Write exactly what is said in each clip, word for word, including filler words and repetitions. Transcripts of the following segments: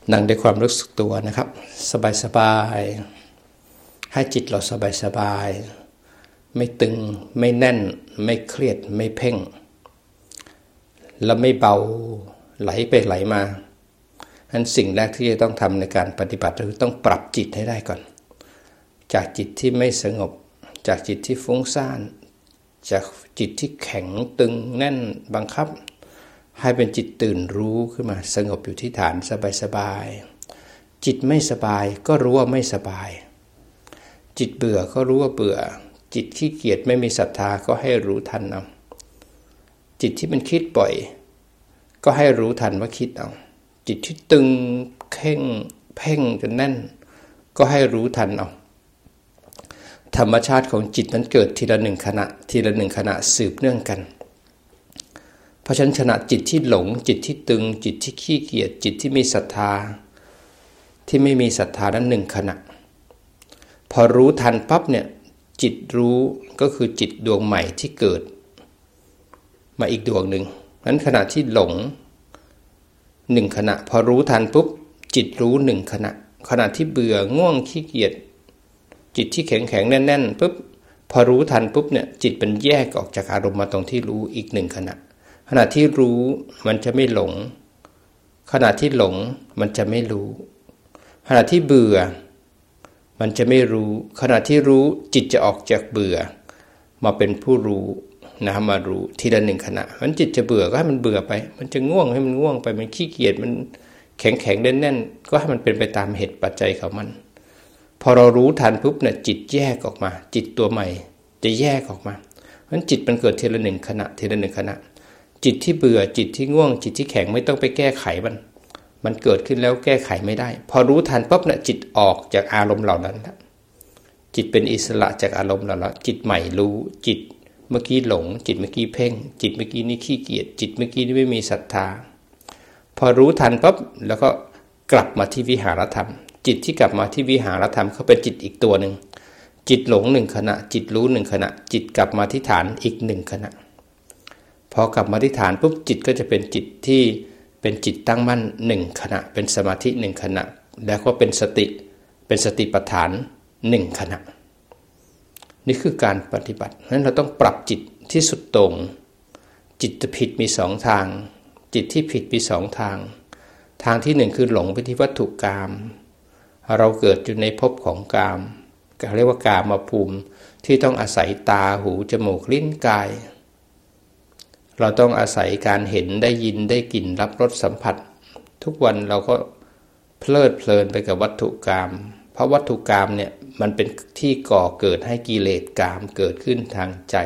นั่งด้วยความรู้สึกตัวนะครับสบายๆให้จิตเราสบายๆไม่ตึงไม่แน่นไม่เครียดไม่เพ่งและไม่เบาไหลไปไหลมาอันสิ่งแรกที่จะต้องทำในการปฏิบัติคือต้องปรับจิตให้ได้ก่อนจากจิตที่ไม่สงบจากจิตที่ฟุ้งซ่านจากจิตที่แข็งตึงแน่นบังคับให้เป็นจิตตื่นรู้ขึ้นมาสงบอยู่ที่ฐานสบายๆจิตไม่สบายก็รู้ว่าไม่สบายจิตเบื่อก็รู้ว่าเบื่อจิตขี้เกียจไม่มีศรัทธาก็ให้รู้ทันเอาจิตที่มันคิดบ่อยก็ให้รู้ทันว่าคิดเอาจิตที่ตึงเข่งเพ่งจนแน่นก็ให้รู้ทันเอาธรรมชาติของจิตนั้นเกิดทีละหนึ่งขณะทีละหนึ่งขณะสืบเนื่องกันเพราะฉะนั้นขณะจิตที่หลงจิตที่ตึงจิตที่ขี้เกียจจิตที่มีศรัทธาที่ไม่มีศรัทธานั้นหนึ่งขณะพอรู้ทันปั๊บเนี่ยจิตรู้ก็คือจิตดวงใหม่ที่เกิดมาอีกดวงหนึ่งนั้นขณะที่หลงหนึ่งขณะพอรู้ทันปุ๊บจิตรู้หนึ่งขณะขณะที่เบื่อง่วงขี้เกียจจิตที่แข็งแข็งแน่นแน่นปุ๊บพอรู้ทันปุ๊บเนี่ยจิตมันแยกออกจากอารมณ์มาตรงที่รู้อีกหนึ่งขณะขณะที่รู้มันจะไม่หลงขณะที่หลงมันจะไม่รู้ขณะที่เบื่อมันจะไม่รู้ขณะที่รู้จิตจะออกจากเบื่อมาเป็นผู้รู้นะมารู้ทีละหนึ่งขณะมันจิตจะเบื่อก็ให้มันเบื่อไปมันจะง่วงให้มันง่วงไปมันขี้เกียจมันแข็งแข็งแน่นแน่นก็ให้มันเป็นไปตามเหตุปัจจัยของมันพอเรารู้ทันปุ๊บเนี่ยจิตแยกออกมาจิตตัวใหม่จะแยกออกมาเพราะฉะนั้นจิตมันเกิดทีละหนึ่งขณะทีละหนึ่งขณะจิตที่เบื่อจิตที่ง่วงจิตที่แข็งไม่ต้องไปแก้ไขมันมันเกิดขึ้นแล้วแก้ไขไม่ได้พอรู้ทันปุ๊บเนี่ยจิตออกจากอารมณ์เหล่านั้นแล้วจิตเป็นอิสระจากอารมณ์เหล่านั้นจิตใหม่รู้จิตเมื่อกี้หลงจิตเมื่อกี้เพ่งจิตเมื่อกี้นี่ขี้เกียจจิตเมื่อกี้นี่ไม่มีศรัทธาพอรู้ทันปุ๊บแล้วก็กลับมาที่วิหารธรรมจิตที่กลับมาที่วิหารธรรมเขาเป็นจิตอีกตัวหนึ่งจิตหลงหนึ่งขณะจิตรู้หนึ่งขณะจิตกลับมาที่ฐานอีกหนึ่งขณะพอกลับมาที่ฐานปุ๊บจิตก็จะเป็นจิตที่เป็นจิตตั้งมั่นหนึ่งขณะเป็นสมาธิหนึ่งขณะแล้วก็เป็นสติเป็นสติปัฏฐานหนึ่งขณะนี่คือการปฏิบัตินั้นเราต้องปรับจิตที่สุดตรงจิตจะผิดมีสองทางจิตที่ผิดมีสองทางทางที่หนึ่งคือหลงไปที่วัตถุกรรมเราเกิดอยู่ในภพของกามเรียกว่ากามภูมิที่ต้องอาศัยตาหูจมูกลิ้นกายเราต้องอาศัยการเห็นได้ยินได้กลิ่นรับรสสัมผัสทุกวันเราก็เพลิดเพลินไปกับวัตถุกรรมเพราะวัตถุกรรมเนี่ยมันเป็นที่ก่อเกิดให้กิเลสกามเกิดขึ้นทางใจ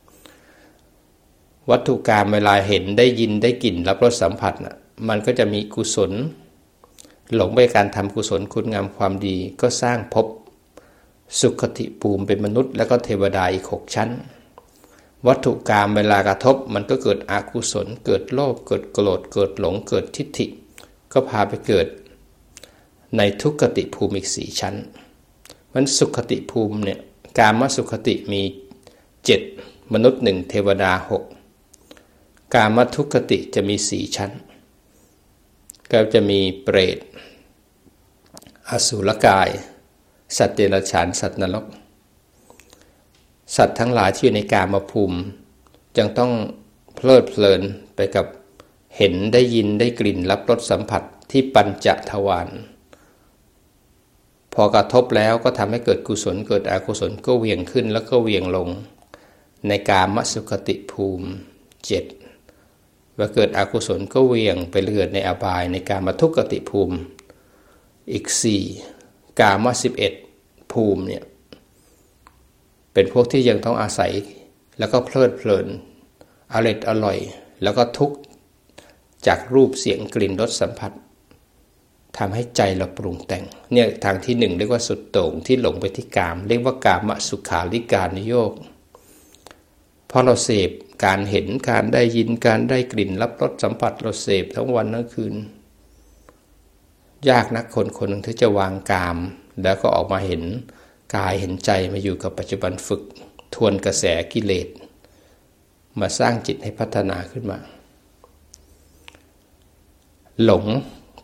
วัตถุกรรมเวลาเห็นได้ยินได้กลิ่นรับรสสัมผัสน่ะมันก็จะมีกุศลหลงไปการทำกุศลคุณงามความดีก็สร้างภพสุขติภูมิเป็นมนุษย์แล้วก็เทวดาอีกหกชั้นวัตถุกรรมเวลากระทบมันก็เกิดอกุศลเกิดโลภเกิดโกรธเกิดหลงเกิดทิฏฐิก็พาไปเกิดในทุกขติภูมิอีกสี่ชั้นมันสุขติภูมิเนี่ยกามสุขติมีเจ็ดมนุษย์หนึ่งเทวดาหกกามทุกขติจะมีสี่ชั้นก็จะมีเปรตอสุรกายสัตว์เดรัจฉานสัตว์นรกสัตว์ทั้งหลายที่อยู่ในกามภูมิจึงต้องเพลิดเพลินไปกับเห็นได้ยินได้กลิ่นรับรสสัมผัสที่ปัญจทวารพอกระทบแล้วก็ทำให้เกิดกุศลเกิดอกุศลก็เหวี่ยงขึ้นแล้วก็เหวี่ยงลงในกามสุขติภูมิเจ็ดว่าเกิดอกุศลก็เหวี่ยงไปเกิดในอบายในกามทุกขติภูมิอีกสี่กามสิบเอ็ดภูมิเนี่ยเป็นพวกที่ยังต้องอาศัยแล้วก็เพลิดเพลินอร่อยอร่อยแล้วก็ทุกข์จากรูปเสียงกลิ่นรสสัมผัสทำให้ใจเราปรุงแต่งเนี่ยทางที่หนึ่งเรียกว่าสุดโต่งที่หลงไปที่กามเรียกว่ากามสุขาริการนิโยคพอเราเสพการเห็นการได้ยินการได้กลิ่นรับรสสัมผัสเราเสพทั้งวันทั้งคืนยากนักคนคนหนึ่งที่จะวางกามแล้วก็ออกมาเห็นกายเห็นใจมาอยู่กับปัจจุบันฝึกทวนกระแสกิเลสมาสร้างจิตให้พัฒนาขึ้นมาหลง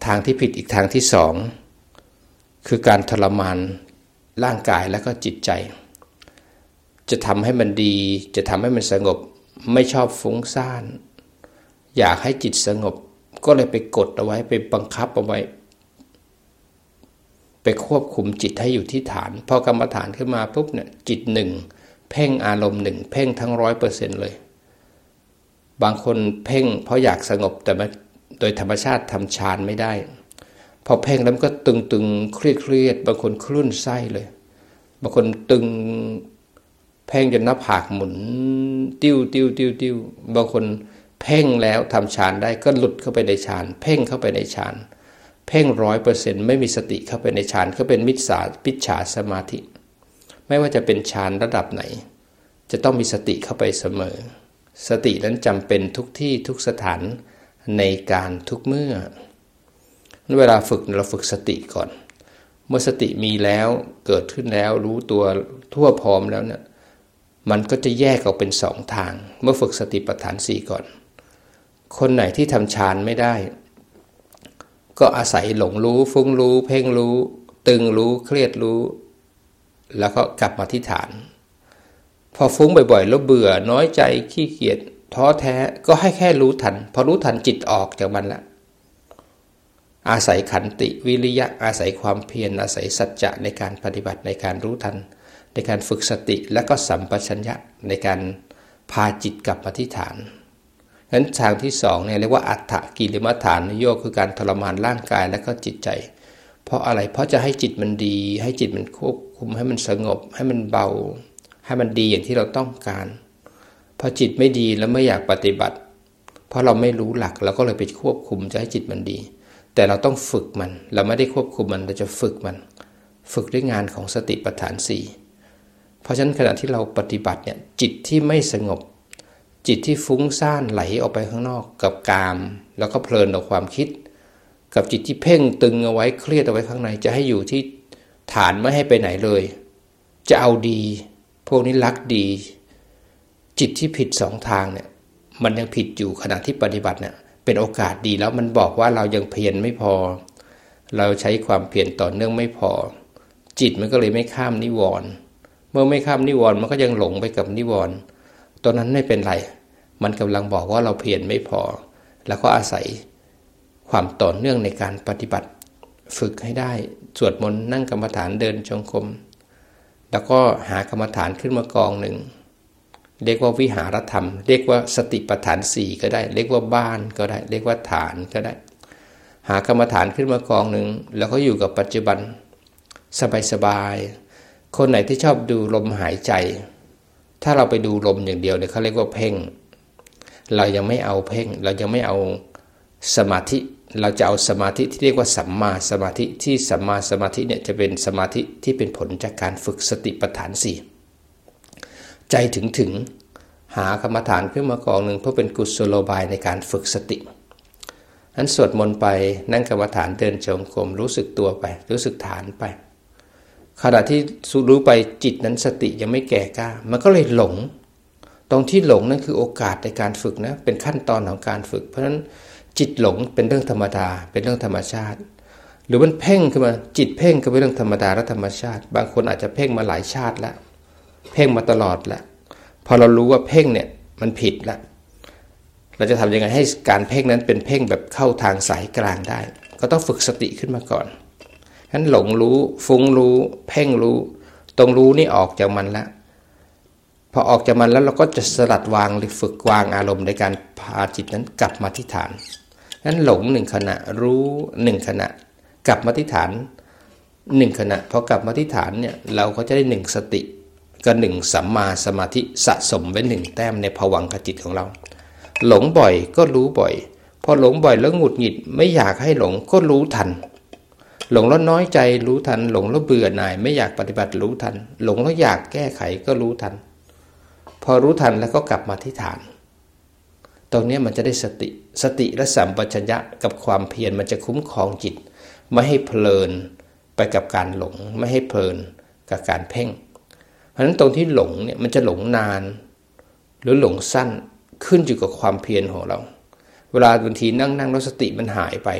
ทางที่ผิดอีกทางที่สองคือการทรมานร่างกายและก็จิตใจจะทำให้มันดีจะทำให้มันสงบไม่ชอบฟุ้งซ่านอยากให้จิตสงบก็เลยไปกดเอาไว้ไปบังคับเอาไว้ไปควบคุมจิตให้อยู่ที่ฐานพอกรรมฐานขึ้นมาปุ๊บเนี่ยจิตหนึ่งเพ่งอารมณ์หนึ่งเพ่งทั้งร้อยเปอร์เซ็นต์เลยบางคนเพ่งเพราะอยากสงบแต่โดยธรรมชาติทำฌานไม่ได้พอเพ่งแล้วมันก็ตึงๆเครียดๆบางคนคลื่นไส้เลยบางคนตึงเพ่งจนหน้าผากหมุนติ้วติ้วติ้วติ้วบางคนเพ่งแล้วทำฌานได้ก็หลุดเข้าไปในฌานเพ่งเข้าไปในฌานเพ่งร้อยเปอร์เซ็นต์ไม่มีสติเข้าไปในฌานก็เป็นมิจฉาปิจฉาสมาธิไม่ว่าจะเป็นฌานระดับไหนจะต้องมีสติเข้าไปเสมอสตินั้นจำเป็นทุกที่ทุกสถานในการทุกเมื่อเวลาฝึกเราฝึกสติก่อนเมื่อสติมีแล้วเกิดขึ้นแล้วรู้ตัวทั่วพร้อมแล้วเนี่ยมันก็จะแยกออกเป็นสองทางเมื่อฝึกสติปัฏฐานสี่ก่อนคนไหนที่ทำฌานไม่ได้ก็อาศัยหลงรู้ฟุ้งรู้เพ่งรู้ตึงรู้เครียดรู้แล้วก็กลับมาที่ฐานพอฟุ้งบ่อยๆแล้วเบื่อน้อยใจขี้เกียจท้อแท้ก็ให้แค่รู้ทันพอรู้ทันจิตออกจากมันละอาศัยขันติวิริยะอาศัยความเพียรอาศัยสัจจะในการปฏิบัติในการรู้ทันในการฝึกสติและก็สัมปชัญญะในการพาจิตกลับมาที่ฐานงั้นทางที่สองเนี่ยเรียกว่าอัฏฐกิลมัฏฐานโยกคือการทรมานร่างกายและก็จิตใจเพราะอะไรเพราะจะให้จิตมันดีให้จิตมันควบคุมให้มันสงบให้มันเบาให้มันดีอย่างที่เราต้องการพอจิตไม่ดีแล้วไม่อยากปฏิบัติเพราะเราไม่รู้หลักเราก็เลยไปควบคุมจะให้จิตมันดีแต่เราต้องฝึกมันเราไม่ได้ควบคุมมันเราจะฝึกมันฝึกด้วยงานของสติปัฏฐานสี่เพราะฉะนั้นขณะที่เราปฏิบัติเนี่ยจิตที่ไม่สงบจิตที่ฟุ้งซ่านไหลออกไปข้างนอกกับกามแล้วก็เพลินต่อความคิดกับจิตที่เพ่งตึงเอาไว้เครียดเอาไว้ข้างในจะให้อยู่ที่ฐานไม่ให้ไปไหนเลยจะเอาดีพวกนี้รักดีจิตที่ผิดสองทางเนี่ยมันยังผิดอยู่ขณะที่ปฏิบัติเนี่ยเป็นโอกาสดีแล้วมันบอกว่าเรายังเพียรไม่พอเราใช้ความเพียรต่อเนื่องไม่พอจิตมันก็เลยไม่ข้ามนิวรณ์เมื่อไม่ข้ามนิวรณ์มันก็ยังหลงไปกับนิวรณ์ตอนนั้นไม่เป็นไรมันกำลังบอกว่าเราเพียรไม่พอแล้วก็อาศัยความต่อเนื่องในการปฏิบัติฝึกให้ได้สวดมนต์นั่งกรรมฐานเดินจงกรมแล้วก็หากรรมฐานขึ้นมากองหนึ่งเรียกว่าวิหารธรรมเรียกว่าสติปัฏฐานสี่ก็ได้เรียกว่าบ้านก็ได้เรียกว่าฐานก็ได้หากรรมฐานขึ้นมากองหนึ่งแล้วก็อยู่กับปัจจุบันสบายๆคนไหนที่ชอบดูลมหายใจถ้าเราไปดูลมอย่างเดียวเนี่ยเขาเรียกว่าเพ่งเรายังไม่เอาเพ่งเรายังไม่เอาสมาธิเราจะเอาสมาธิที่เรียกว่าสัมมาสมาธิที่สัมมาสมาธิเนี่ยจะเป็นสมาธิที่เป็นผลจากการฝึกสติปัฏฐานสี่ใจถึงถึงหากรรมฐานขึ้นมากองหนึ่งเพื่อเป็นกุศโลบายในการฝึกสตินั้นสวดมนต์ไปนั่งกรรมฐานเดินจงกรมรู้สึกตัวไปรู้สึกฐานไปขณะที่รู้ไปจิตนั้นสติยังไม่แก่กล้ามันก็เลยหลงตรงที่หลงนั่นคือโอกาสในการฝึกนะเป็นขั้นตอนของการฝึกเพราะฉะนั้นจิตหลงเป็นเรื่องธรรมดาเป็นเรื่องธรรมชาติหรือมันเพ่งขึ้นมาจิตเพ่งก็เป็นเรื่องธรรมดาและธรรมชาติบางคนอาจจะเพ่งมาหลายชาติแล้วเพ่งมาตลอดแล้วพอเรารู้ว่าเพ่งเนี่ยมันผิดแล้วเราจะทำยังไงให้การเพ่งนั้นเป็นเพ่งแบบเข้าทางสายกลางได้ก็ต้องฝึกสติขึ้นมาก่อนงั้นหลงรู้ฟุ้งรู้เพ่งรู้ตรงรู้นี่ออกจากมันแล้วพอออกจากมันแล้วเราก็จะสลัดวางหรือฝึกวางอารมณ์ในการพาจิตนั้นกลับมาที่ฐานงั้นหลงหนึ่งขณะรู้หนึ่งขณะกลับมาที่ฐานหนึ่งขณะพอกลับมาที่ฐานเนี่ยเราก็จะได้หนึ่งสติก็หนึ่งสัมมาสมาธิสะสมไว้หนึ่งแต้มในภวังคจิตของเราหลงบ่อยก็รู้บ่อยพอหลงบ่อยแล้วหงุดหงิดไม่อยากให้หลงก็รู้ทันหลงแล้วน้อยใจรู้ทันหลงแล้วเบื่อหน่ายไม่อยากปฏิบัติรู้ทันหลงแล้วอยากแก้ไขก็รู้ทันพอรู้ทันแล้วก็กลับมาที่ฐานตรงนี้มันจะได้สติสติและสัมปชัญญะกับความเพียรมันจะคุ้มครองจิตไม่ให้เพลินไปกับการหลงไม่ให้เพลินกับการเพ่งเพราะฉะนั้นตรงที่หลงเนี่ยมันจะหลงนานหรือหลงสั้นขึ้นอยู่กับความเพียรของเราเวลาบางทีนั่งนั่งแล้วสติมันหายไปเนี่ย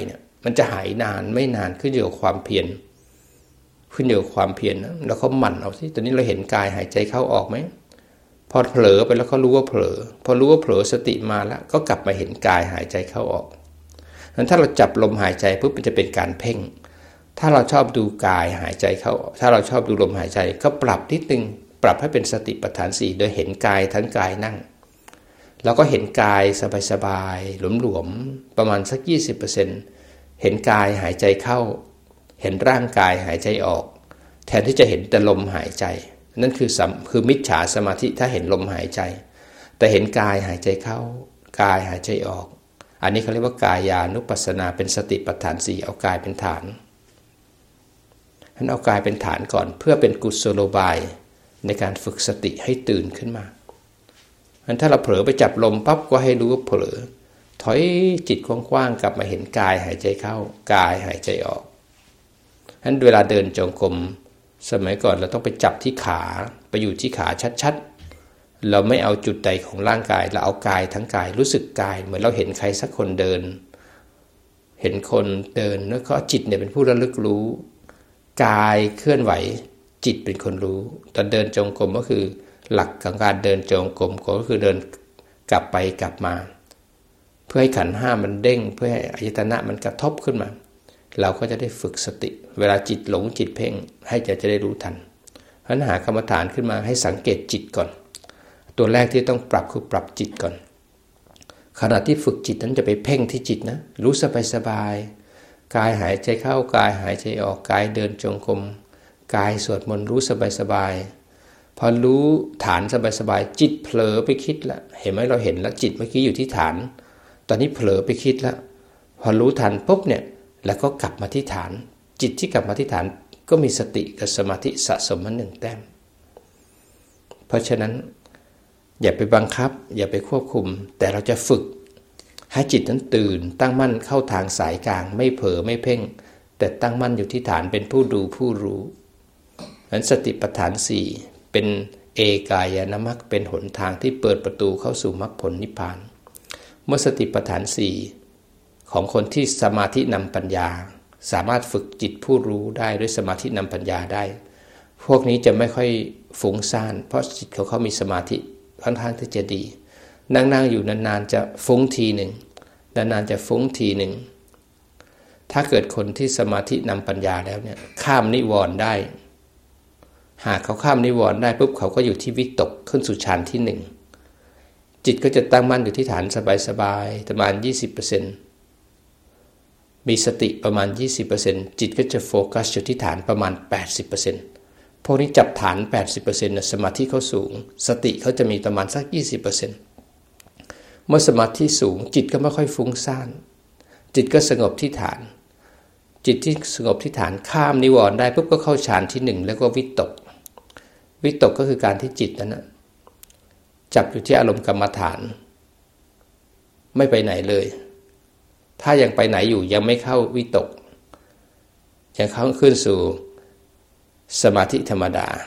มันจะหายนานไม่นานขึ้นอยู่กับความเพียรขึ้นอยู่กับความเพียรนะแล้วเขาหมั่นเอาสิตอนนี้เราเห็นกายหายใจเข้าออกไหมพอเผลอไปแล้วเขารู้ว่าเผลอพอรู้ว่าเผลอสติมาแล้วก็กลับมาเห็นกายหายใจเข้าออกนั้นถ้าเราจับลมหายใจปุ๊บมันจะเป็นการเพ่งถ้าเราชอบดูกายหายใจเข้าถ้าเราชอบดูลมหายใจก็ปรับนิดนึงปรับให้เป็นสติปัฏฐานสี่โดยเห็นกายทั้งกายนั่งแล้วก็เห็นกายสบายๆหลวมๆประมาณสัก ยี่สิบเปอร์เซ็นต์ เห็นกายหายใจเข้าเห็นร่างกายหายใจออกแทนที่จะเห็นแต่ลมหายใจนั่นคือคือมิจฉาสมาธิถ้าเห็นลมหายใจแต่เห็นกายหายใจเข้ากายหายใจออกอันนี้เขาเรียกว่ากายานุปัสสนาเป็นสติปัฏฐานสี่เอากายเป็นฐานฉะนั้นเอากายเป็นฐานก่อนเพื่อเป็นกุศโลบายในการฝึกสติให้ตื่นขึ้นมาฉะนั้นถ้าเราเผลอไปจับลมปั๊บก็ให้รู้ว่าเผลอถอยจิตกว้างๆกลับมาเห็นกายหายใจเข้ากายหายใจออกฉะนั้นเวลาเดินจงกรมสมัยก่อนเราต้องไปจับที่ขาไปอยู่ที่ขาชัดๆเราไม่เอาจุดใดของร่างกายเราเอากายทั้งกายรู้สึกกายเหมือนเราเห็นใครสักคนเดินเห็นคนเดินแล้วก็จิตเนี่ยเป็นผู้ระลึกรู้กายเคลื่อนไหวจิตเป็นคนรู้ตอนเดินจงกรมก็คือหลักของการเดินจงกรมก็คือเดินกลับไปกลับมาเพื่อให้ขันธ์ห้ามันเด้งเพื่อให้อายตนะมันกระทบขึ้นมาเราก็จะได้ฝึกสติเวลาจิตหลงจิตเพ่งให้จะจะได้รู้ทันเพราะฉะนั้นหากรรมฐานขึ้นมาให้สังเกตจิตก่อนตัวแรกที่ต้องปรับคือปรับจิตก่อนขณะที่ฝึกจิตนั้นจะไปเพ่งที่จิตนะรู้สบายสบายกายหายใจเข้ากายหายใจออกกายเดินจงกรมกายสวดมนต์รู้สบายสบายพอรู้ฐานสบายสบายจิตเผลอไปคิดแล้วเห็นไหมเราเห็นแล้วจิตเมื่อกี้อยู่ที่ฐานตอนนี้เผลอไปคิดแล้วพอรู้ทันปุ๊บเนี่ยแล้วก็กลับมาที่ฐานจิตที่กลับมาที่ฐานก็มีสติกับสมาธิสะสมมาหนึ่งแต้มเพราะฉะนั้นอย่าไปบังคับอย่าไปควบคุมแต่เราจะฝึกให้จิตนั้นตื่นตั้งมั่นเข้าทางสายกลางไม่เผลอไม่เพ่งแต่ตั้งมั่นอยู่ที่ฐานเป็นผู้ดูผู้รู้นั้นสติปัฏฐานสี่เป็นเอกายานมรรคเป็นหนทางที่เปิดประตูเข้าสู่มรรคผลนิพพานเมื่อสติปัฏฐานสี่ของคนที่สมาธินำปัญญาสามารถฝึกจิตผู้รู้ได้ด้วยสมาธินำปัญญาได้พวกนี้จะไม่ค่อยฟุ้งซ่านเพราะจิตเขาเขามีสมาธิค่อนข้างที่จะดีนั่งๆอยู่นานๆจะฟุ้งทีหนึ่งนานๆจะฟุ้งทีหนึ่งถ้าเกิดคนที่สมาธินำปัญญาแล้วเนี่ยข้ามนิวรณ์ได้หากเขาข้ามนิวรณ์ได้ปุ๊บเขาก็อยู่ที่วิตกขึ้นสู่ฌานที่หนึ่งจิตก็จะตั้งมั่นอยู่ที่ฐานสบายๆประมาณ ยี่สิบเปอร์เซ็นต์ มีสติประมาณ ยี่สิบเปอร์เซ็นต์ จิตก็จะโฟกัสอยู่ที่ฐานประมาณ แปดสิบเปอร์เซ็นต์ พวกนี้จับฐาน แปดสิบเปอร์เซ็นต์ นะสมาธิเขาสูงสติเขาจะมีประมาณสัก ยี่สิบเปอร์เซ็นต์ เมื่อสมาธิสูงจิตก็ไม่ค่อยฟุ้งซ่านจิตก็สงบที่ฐานจิตที่สงบที่ฐานข้ามนิวรณ์ได้ปุ๊บก็เข้าฌานที่หนึ่งแล้วก็วิตกวิตกก็คือการที่จิตนั้นนะจับอยู่ที่อารมณ์กรรมฐานไม่ไปไหนเลยถ้ายังไปไหนอยู่ยังไม่เข้าวิตกยังเข้าขึ้นสู่สมาธิธรรมดา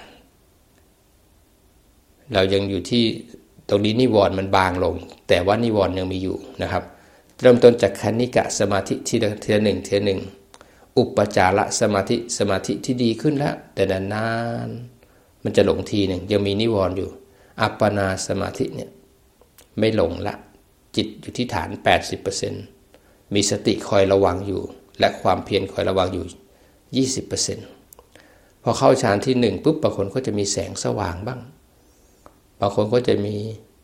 เรายังอยู่ที่ตรงนี้นิวรณ์มันบางลงแต่ว่านิวรณ์ยังมีอยู่นะครับเริ่มต้นจากคณิกะสมาธิทีละทีละหนึ่งทีละหนึ่งอุปจารสมาธิสมาธิที่ดีขึ้นแล้วแต่นานๆมันจะหลงทีหนึ่งยังมีนิวรณ์อยู่อัปปนาสมาธิเนี่ยไม่หลงละจิตอยู่ที่ฐาน แปดสิบเปอร์เซ็นต์ มีสติคอยระวังอยู่และความเพียรคอยระวังอยู่ ยี่สิบเปอร์เซ็นต์ พอเข้าฌานที่หนึ่งปุ๊บบางคนก็จะมีแสงสว่างบ้างบางคนก็จะมี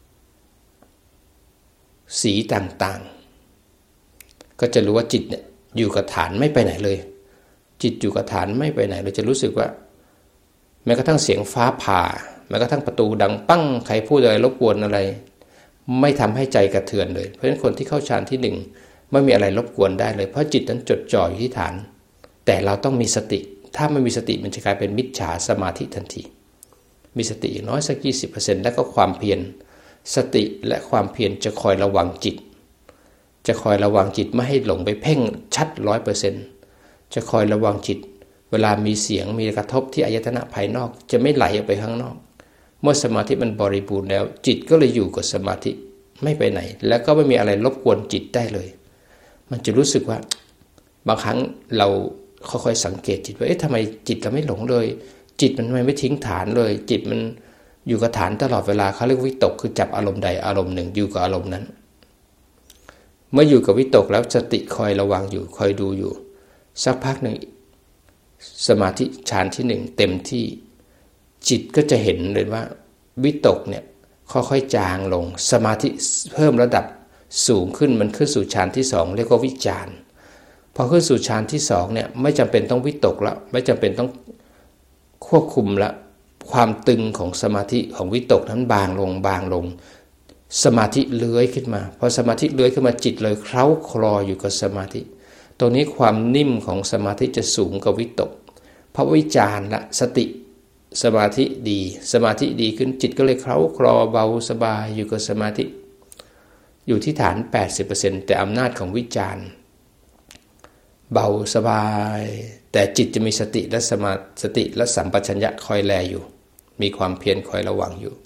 สีต่างๆก็จะรู้ว่าจิตเนี่ยอยู่กับฐานไม่ไปไหนเลยจิตอยู่กับฐานไม่ไปไหนเราจะรู้สึกว่าแม้กระทั่งเสียงฟ้าผ่าแม้กระทั่งประตูดังปั้งใครพูดอะไรรบกวนอะไรไม่ทำให้ใจกระเทือนเลยเพราะฉะนั้นคนที่เข้าฌานที่หนึ่งไม่มีอะไรรบกวนได้เลยเพราะจิตนั้นจดจ่ออยู่ที่ฐานแต่เราต้องมีสติถ้าไม่มีสติมันจะกลายเป็นมิจฉาสมาธิทันทีมีสติอย่างน้อยสัก ยี่สิบเปอร์เซ็นต์ แล้วก็ความเพียรสติและความเพียรจะคอยระวังจิตจะคอยระวังจิตไม่ให้หลงไปเพ่งชัด ร้อยเปอร์เซ็นต์ จะคอยระวังจิตเวลามีเสียงมีกระทบที่อายตนะภายนอกจะไม่ไหลออกไปข้างนอกเมื่อสมาธิมันบริบูรณ์แล้วจิตก็เลยอยู่กับสมาธิไม่ไปไหนแล้วก็ไม่มีอะไรรบกวนจิตได้เลยมันจะรู้สึกว่าบางครั้งเราค่อยๆสังเกตจิตว่าเอ๊ะทำไมจิตเราไม่หลงเลยจิตมันทำไมไม่ทิ้งฐานเลยจิตมันอยู่กับฐานตลอดเวลาเขาเรียกวิตกคือจับอารมณ์ใดอารมณ์หนึ่งอยู่กับอารมณ์นั้นเมื่ออยู่กับวิตกแล้วสติคอยระวังอยู่คอยดูอยู่สักพักหนึ่งสมาธิฌานที่หนึ่งเต็มที่จิตก็จะเห็นเลยว่าวิตกเนี่ยค่อยๆจางลงสมาธิเพิ่มระดับสูงขึ้นมันขึ้นสู่ฌานที่สองเรียกว่าวิจารณ์พอขึ้นสู่ฌานที่สองเนี่ยไม่จำเป็นต้องวิตกแล้วไม่จำเป็นต้องควบคุมละความตึงของสมาธิของวิตกนั้นบางลงบางลงสมาธิเลื้อยขึ้นมาพอสมาธิเลื้อยขึ้นมาจิตเลยเคล้าคลออยู่กับสมาธิตรงนี้ความนิ่มของสมาธิจะสูงกว่าวิตกเพราะวิจารณ์ละสติสมาธิดีสมาธิดีขึ้นจิตก็เลยเคล้าคลอเบาสบายอยู่กับสมาธิอยู่ที่ฐาน แปดสิบเปอร์เซ็นต์ แต่อำนาจของวิจารณ์เบาสบายแต่จิตจะมีสติและสมาสติและสัมปชัญญะคอยแลอยู่มีความเพียรคอยระวังอยู่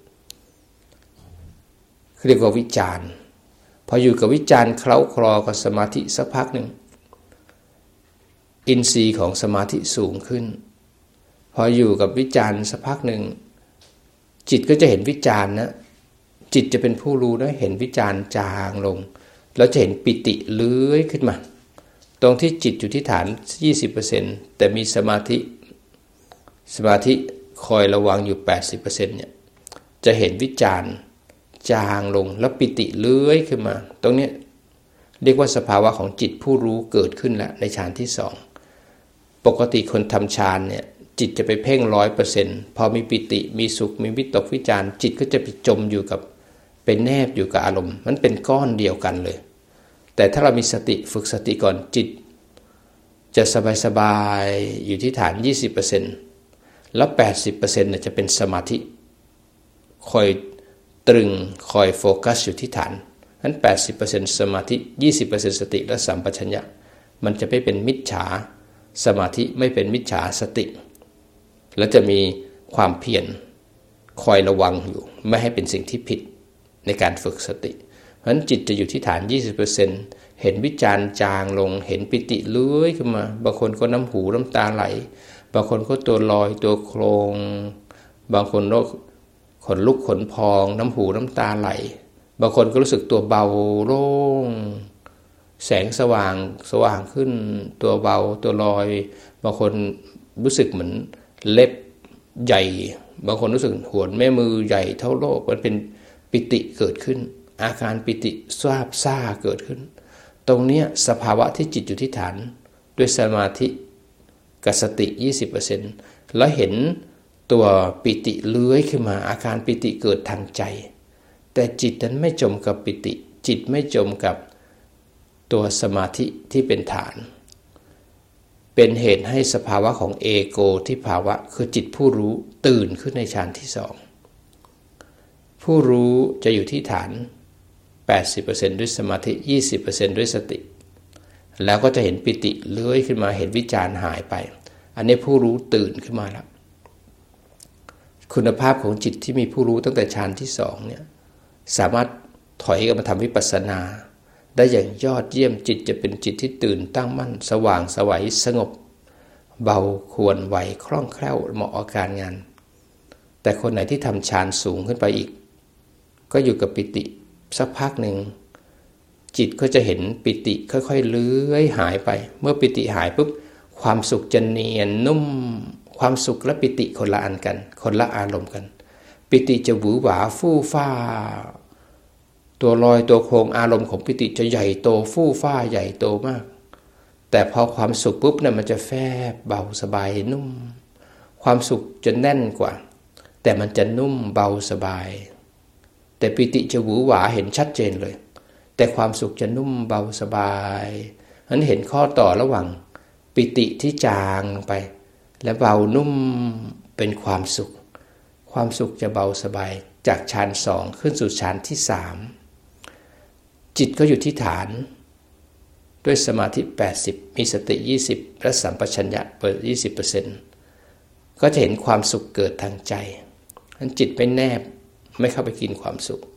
เรียกว่าวิจารณ์พออยู่กับวิจารณ์เคล้าคลอกับสมาธิสักพักหนึ่งอินทรีย์ของสมาธิสูงขึ้นพออยู่กับวิจารณ์สักพักหนึ่งจิตก็จะเห็นวิจารณ์นะจิตจะเป็นผู้รู้นะเห็นวิจารณ์จางลงแล้วจะเห็นปิติเลื้อยขึ้นมาตรงที่จิตอยู่ที่ฐาน ยี่สิบเปอร์เซ็นต์ แต่มีสมาธิสมาธิคอยระวังอยู่ แปดสิบเปอร์เซ็นต์ เนี่ยจะเห็นวิจารณ์จางลงแล้วปิติเลื้อยขึ้นมาตรงนี้เรียกว่าสภาวะของจิตผู้รู้เกิดขึ้นแล้วในฌานที่สองปกติคนทำฌานเนี่ยจิตจะไปเพ่ง ร้อยเปอร์เซ็นต์ พอมีปิติมีสุขมีวิตกวิจารณ์จิตก็จะไปจมอยู่กับเป็นแนบอยู่กับอารมณ์มันเป็นก้อนเดียวกันเลยแต่ถ้าเรามีสติฝึกสติก่อนจิตจะสบายๆอยู่ที่ฐาน ยี่สิบเปอร์เซ็นต์ แล้ว แปดสิบเปอร์เซ็นต์ เนี่ยจะเป็นสมาธิคอยตรึงคอยโฟกัสอยู่ที่ฐานนั้น แปดสิบเปอร์เซ็นต์ สมาธิ ยี่สิบเปอร์เซ็นต์ สติและสัมปชัญญะมันจะไม่เป็นมิจฉาสมาธิไม่เป็นมิจฉาสติแล้วจะมีความเพียรคอยระวังอยู่ไม่ให้เป็นสิ่งที่ผิดในการฝึกสติเพราะฉะนั้นจิตจะอยู่ที่ฐาน ยี่สิบเปอร์เซ็นต์ เห็นวิจารณ์จางลงเห็นปิติเลื้อยขึ้นมาบางคนก็น้ำหูน้ำตาไหลบางคนก็ตัวลอยตัวโครงบางคนก็ขนลุกขนพองน้ำหูน้ำตาไหลบางคนก็รู้สึกตัวเบาโล่งแสงสว่างสว่างขึ้นตัวเบาตัวลอยบางคนรู้สึกเหมือนเล็บใหญ่บางคนรู้สึกหัวแม่มือใหญ่เท่าโลกมันเป็นปิติเกิดขึ้นอาการปิติซาบซ่าเกิดขึ้นตรงนี้สภาวะที่จิตอยู่ที่ฐานด้วยสมาธิกับสติ ยี่สิบเปอร์เซ็นต์ แล้วเห็นตัวปิติเลื้อยขึ้นมาอาการปิติเกิดทางใจแต่จิตนั้นไม่จมกับปิติจิตไม่จมกับตัวสมาธิที่เป็นฐานเป็นเหตุให้สภาวะของเอโกที่ภาวะคือจิตผู้รู้ตื่นขึ้นในฌานที่สองผู้รู้จะอยู่ที่ฐาน แปดสิบเปอร์เซ็นต์ ด้วยสมาธิ ยี่สิบเปอร์เซ็นต์ ด้วยสติแล้วก็จะเห็นปิติเลื้อยขึ้นมาเห็นวิจารณ์หายไปอันนี้ผู้รู้ตื่นขึ้นมาแล้วคุณภาพของจิตที่มีผู้รู้ตั้งแต่ฌานที่สองเนี่ยสามารถถอยกลับมาทำวิปัสสนาได้อย่างยอดเยี่ยมจิตจะเป็นจิตที่ตื่นตั้งมั่นสว่างไสวสงบเบาควรไหวคล่องแคล่วเหมาะกับการงานแต่คนไหนที่ทำฌานสูงขึ้นไปอีกก็อยู่กับปิติสักพักหนึ่งจิตก็จะเห็นปิติค่อยๆเลื้อยหายไปเมื่อปิติหายปุ๊บความสุขจะเนียนนุ่มความสุขและปิติคนละอันกันคนละอารมณ์กันปิติจะหวือหวาฟู่ฟ้าตัวลอยตัวโครงอารมณ์ของปิติจะใหญ่โตฟู่ฟ้าใหญ่โตมากแต่พอความสุขปุ๊บเนี่ยมันจะแฟบเบาสบายนุ่มความสุขจะแน่นกว่าแต่มันจะนุ่มเบาสบายแต่ปิติจะหวือหวาเห็นชัดเจนเลยแต่ความสุขจะนุ่มเบาสบายนั้นเห็นข้อต่อระหว่างปิติที่จางลงไปและเบานุ่มเป็นความสุขความสุขจะเบาสบายจากฌานสองขึ้นสู่ฌานที่สามจิตก็อยู่ที่ฐานด้วยสมาธิแปดสิบมีสติยี่สิบและสัมปชัญญะเปิด ยี่สิบเปอร์เซ็นต์ ก็จะเห็นความสุขเกิดทางใจนั้นจิตไม่แนบไม่เข้าไปกินความสุข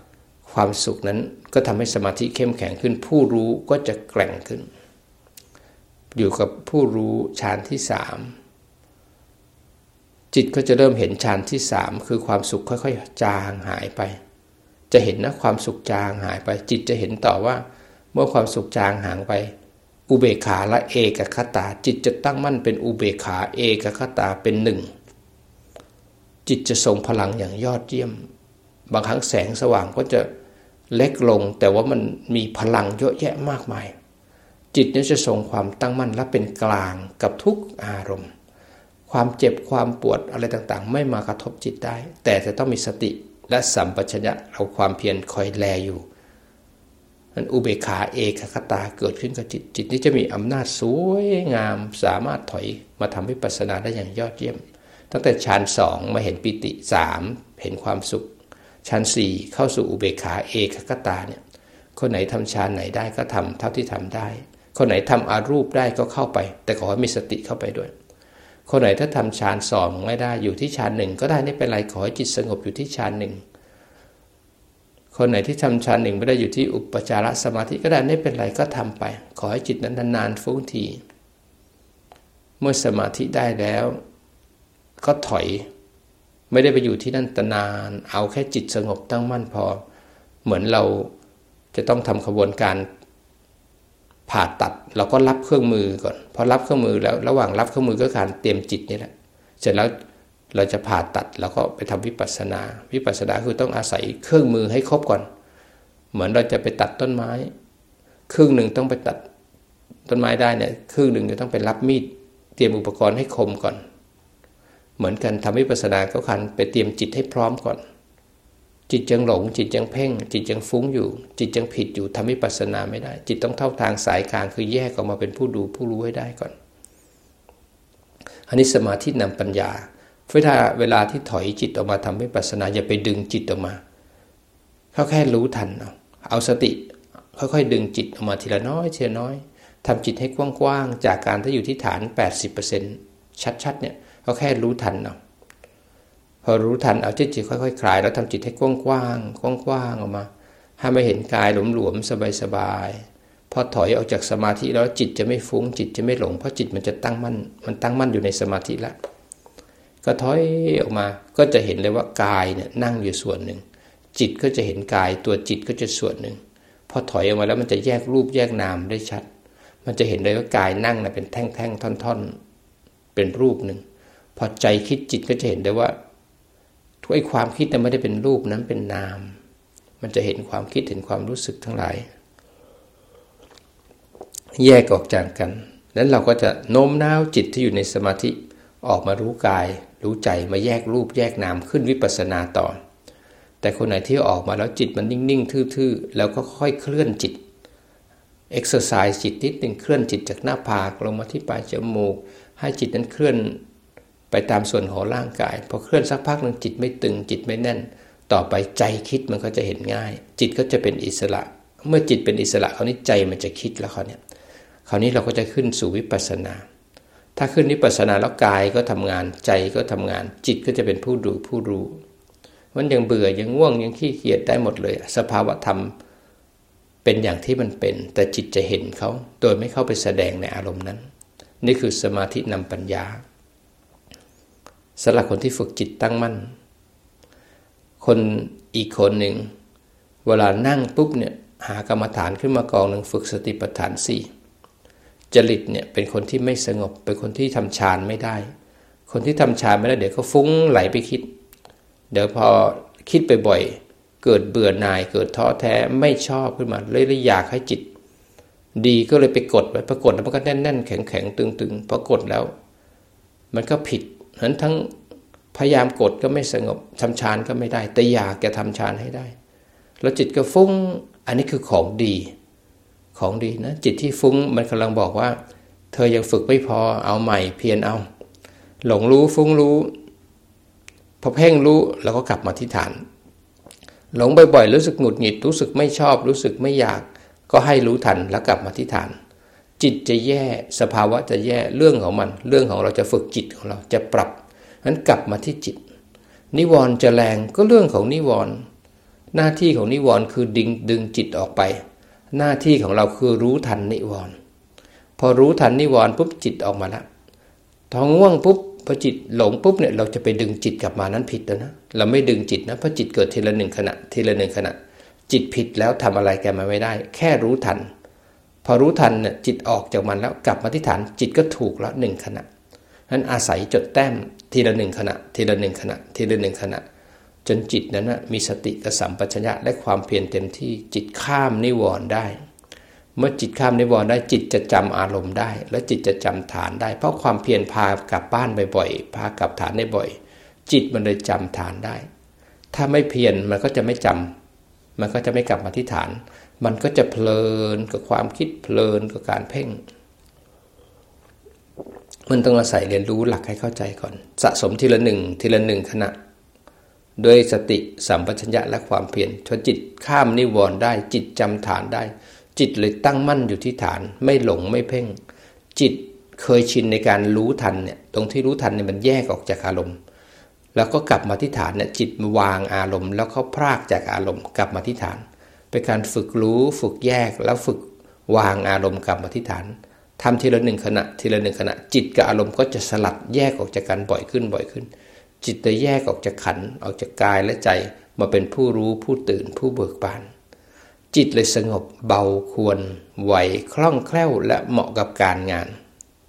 ความสุขนั้นก็ทำให้สมาธิเข้มแข็งขึ้นผู้รู้ก็จะแกร่งขึ้นอยู่กับผู้รู้ฌานที่สามจิตก็จะเริ่มเห็นฌานที่สามคือความสุขค่อยๆจางหายไปจะเห็นนะความสุขจางหายไปจิตจะเห็นต่อว่าเมื่อความสุขจางหายไปอุเบกขาและเอกคตาจิตจะตั้งมั่นเป็นอุเบกขาเอกคตาเป็นหนึ่งจิตจะทรงพลังอย่างยอดเยี่ยมบางครั้งแสงสว่างก็จะเล็กลงแต่ว่ามันมีพลังเยอะแยะมากมายจิตนี้จะทรงความตั้งมั่นและเป็นกลางกับทุกอารมณ์ความเจ็บความปวดอะไรต่างๆไม่มากระทบจิตได้แต่จะต้องมีสติและสัมปชัญญะเอาความเพียรคอยแลอยู่นั้นอุเบกขาเอกคตาเกิดขึ้นกับจิตจิตนี้จะมีอำนาจสวยงามสามารถถอยมาทำวิปัสสนาได้อย่างยอดเยี่ยมตั้งแต่ฌานสองมาเห็นปิติสามเห็นความสุขฌานสี่เข้าสู่อุเบกขาเอกคตาเนี่ยคนไหนทำฌานไหนได้ก็ทำเท่าที่ทำได้คนไหนทำอารูปได้ก็เข้าไปแต่ขอให้มีสติเข้าไปด้วยคนไหนถ้าทำฌานสองไม่ได้อยู่ที่ฌานหนึ่งก็ได้ไม่เป็นไรขอให้จิตสงบอยู่ที่ฌานหนึ่งคนไหนที่ทำฌานหนึ่งไม่ได้อยู่ที่อุปจารสมาธิก็ได้ไม่เป็นไรก็ทำไปขอให้จิตนั้นนานๆฟุ้งทีเมื่อสมาธิได้แล้วก็ถอยไม่ได้ไปอยู่ที่นั่นนานเอาแค่จิตสงบตั้งมั่นพอเหมือนเราจะต้องทำขบวนการผ่าตัดเราก็รับเครื่องมือก่อนพอรับเครื่องมือแล้วระหว่างรับเครื่องมือก็การเตรียมจิตนี่แหละเสร็จแล้วเราจะผ่าตัดเราก็ไปทำวิปัสสนาวิปัสสนาคือต้องอาศัยเครื่องมือให้ครบก่อนเหมือนเราจะไปตัดต้นไม้ครึ่งหนึ่งต้องไปตัดต้นไม้ได้เนี่ยครึ่งหนึ่งจะต้องไปรับมีดเตรียมอุปกรณ์ให้คมก่อนเหมือนกันทำวิปัสสนาก็คันไปเตรียมจิตให้พร้อมก่อนจิตยังหลงจิตยังเพ่งจิตยังฟุ้งอยู่จิตยังผิดอยู่ทำวิปัสสนาไม่ได้จิตต้องเท่าทางสายกลางคือแยกออกมาเป็นผู้ดูผู้รู้ให้ได้ก่อนอันนี้สมาธินำปัญญาเวลาเวลาที่ถอยจิตออกมาทำวิปัสสนาอย่าไปดึงจิตออกมาเขาแค่รู้ทันเอาเอาสติค่อยๆดึงจิตออกมาทีละน้อยทีละน้อยทำจิตให้กว้างๆจากการที่อยู่ที่ฐาน แปดสิบเปอร์เซ็นต์ ชัดๆเนี่ยเขาแค่รู้ทันเอาพอรู้ทันเอาจิตจิตค่อยๆคลายแล้วทำจิตให้กว้างๆกว้างๆออกมาให้ไม่เห็นกายหลวมๆสบายๆพอถอยออกจากสมาธิแล้วจิตจะไม่ฟุ้งจิตจะไม่หลงเพราะจิตมันจะตั้งมั่นมันตั้งมั่นอยู่ในสมาธิแล้วก็ถอยออกมาก็จะเห็นเลยว่ากายเนี่ยนั่งอยู่ส่วนหนึ่งจิตก็จะเห็นกายตัวจิตก็จะส่วนหนึ่งพอถอยออกมาแล้วมันจะแยกรูปแยกนามได้ชัดมันจะเห็นเลยว่ากายนั่งนะเป็นแท่งๆท่อนๆเป็นรูปหนึ่งพอใจคิดจิตก็จะเห็นได้ว่าทุกไอ้ความคิดนั้นไม่ได้เป็นรูปนั้นเป็นนามมันจะเห็นความคิดเห็นความรู้สึกทั้งหลายแยกออกจากกันนั้นเราก็จะโน้มน้าวจิตที่อยู่ในสมาธิออกมารู้กายรู้ใจมาแยกรูปแยกนามขึ้นวิปัสสนาต่อแต่คนไหนที่ออกมาแล้วจิตมันนิ่งๆทื่อๆแล้วก็ค่อยเคลื่อนจิตเอ็กซ์ไซส์จิตนิดนึงเคลื่อนจิตจากหน้าผากลงมาที่ปลายจมูกให้จิตนั้นเคลื่อนไปตามส่วนของร่างกายพอเคลื่อนสักพักนึงจิตไม่ตึงจิตไม่แน่นต่อไปใจคิดมันก็จะเห็นง่ายจิตก็จะเป็นอิสระเมื่อจิตเป็นอิสระคราวนี้ใจมันจะคิดแล้วคราวนี้คราวนี้เราก็จะขึ้นสู่วิปัสสนาถ้าขึ้นวิปัสสนาแล้วกายก็ทำงานใจก็ทำงานจิตก็จะเป็นผู้ดูผู้รู้มันยังเบื่อยังง่วงยังขี้เกียจได้หมดเลยสภาวะธรรมเป็นอย่างที่มันเป็นแต่จิตจะเห็นเขาโดยไม่เข้าไปแสดงในอารมณ์นั้นนี่คือสมาธินำปัญญาสำหรับคนที่ฝึกจิตตั้งมั่นคนอีกคนหนึ่งเวลานั่งปุ๊บเนี่ยหากรรมฐานขึ้นมากองหนึ่งฝึกสติปัฏฐานสี่จริตเนี่ยเป็นคนที่ไม่สงบเป็นคนที่ทำฌานไม่ได้คนที่ทำฌานไม่ได้เดี๋ยวเขาฟุ้งไหลไปคิดเดี๋ยวพอคิดไปบ่อยเกิดเบื่อหน่ายเกิดท้อแท้ไม่ชอบขึ้นมาเลยเลยอยากให้จิตดีก็เลยไปกดไว้ปรากฏแล้วมันก็แน่นๆแข็งๆตึงๆพอกดแล้วมันก็ผิดฉะนั้นทั้งพยายามกดก็ไม่สงบทำฌานก็ไม่ได้แต่อยากจะทำฌานให้ได้แล้วจิตก็ฟุ้งอันนี้คือของดีของดีนะจิตที่ฟุ้งมันกำลังบอกว่าเธอยังฝึกไม่พอเอาใหม่เพียรเอาหลงรู้ฟุ้งรู้พอเพ่งรู้แล้วก็กลับมาที่ฐานหลงบ่อยๆรู้สึกหงุดหงิดรู้สึกไม่ชอบรู้สึกไม่อยากก็ให้รู้ทันแล้วกลับมาที่ฐานจิตจะแย่สภาวะจะแย่เรื่องของมันเรื่องของเราจะฝึกจิตของเราจะปรับนั้นกลับมาที่จิตนิวรณ์จะแรงก็เรื่องของนิวรณ์หน้าที่ของนิวรณ์คือดึงดึงจิตออกไปหน้าที่ของเราคือรู้ทันนิวรณ์พอรู้ทันนิวรณ์ปุ๊บจิตออกมาแล้วท้องง่วงปุ๊บพอจิตหลงปุ๊บเนี่ยเราจะไปดึงจิตกลับมานั้นผิดแล้วนะเราไม่ดึงจิตนะเพราะจิตเกิดทีละหนึ่งขณะทีละหนึ่งขณะจิตผิดแล้วทำอะไรแกมาไม่ได้แค่รู้ทันพอรู้ทันเนี่ยจิตออกจากมันแล้วกลับมาที่ฐานจิตก็ถูกแล้วหนึ่งขณะนั้นอาศัยจดแต้มทีละหนึ่งขณะทีละหนึ่งขณะทีละหนึ่งขณะจนจิตนั้นนะมีสติกับสัมปชัญญะและความเพียรเต็มที่จิตข้ามนิวรณ์ได้เมื่อจิตข้ามนิวรณ์ได้จิตจะจำอารมณ์ได้และจิตจะจำฐานได้เพราะความเพียรพากลับบ้านบ่อยๆพากลับฐานได้บ่อยจิตมันเลยจำฐานได้ถ้าไม่เพียรมันก็จะไม่จำมันก็จะไม่กลับมาที่ฐานมันก็จะเพลินกับความคิดเพลินกับการเพ่งมันต้องอาศัยเรียนรู้หลักให้เข้าใจก่อนสะสมทีละหนึ่งทีละหนึ่งขณะด้วยสติสัมปชัญญะและความเพียรจนจิตข้ามนิวรณ์ได้จิตจำฐานได้จิตเลยตั้งมั่นอยู่ที่ฐานไม่หลงไม่เพ่งจิตเคยชินในการรู้ทันเนี่ยตรงที่รู้ทันเนี่ยมันแยกออกจากอารมณ์แล้วก็กลับมาที่ฐานเนี่ยจิตวางอารมณ์แล้วเขาพรากจากอารมณ์กลับมาที่ฐานเป็นการฝึกรู้ฝึกแยกแล้วฝึกวางอารมณ์กลับมาที่ฐานทำทีละหนึ่งขณะทีละหนึ่งขณะจิตกับอารมณ์ก็จะสลัดแยกออกจากกันบ่อยขึ้นบ่อยขึ้นจิตจะแยกออกจากขันธ์ออกจากกายและใจมาเป็นผู้รู้ผู้ตื่นผู้เบิกบานจิตเลยสงบเบาควรไวคล่องแคล่วและเหมาะกับการงาน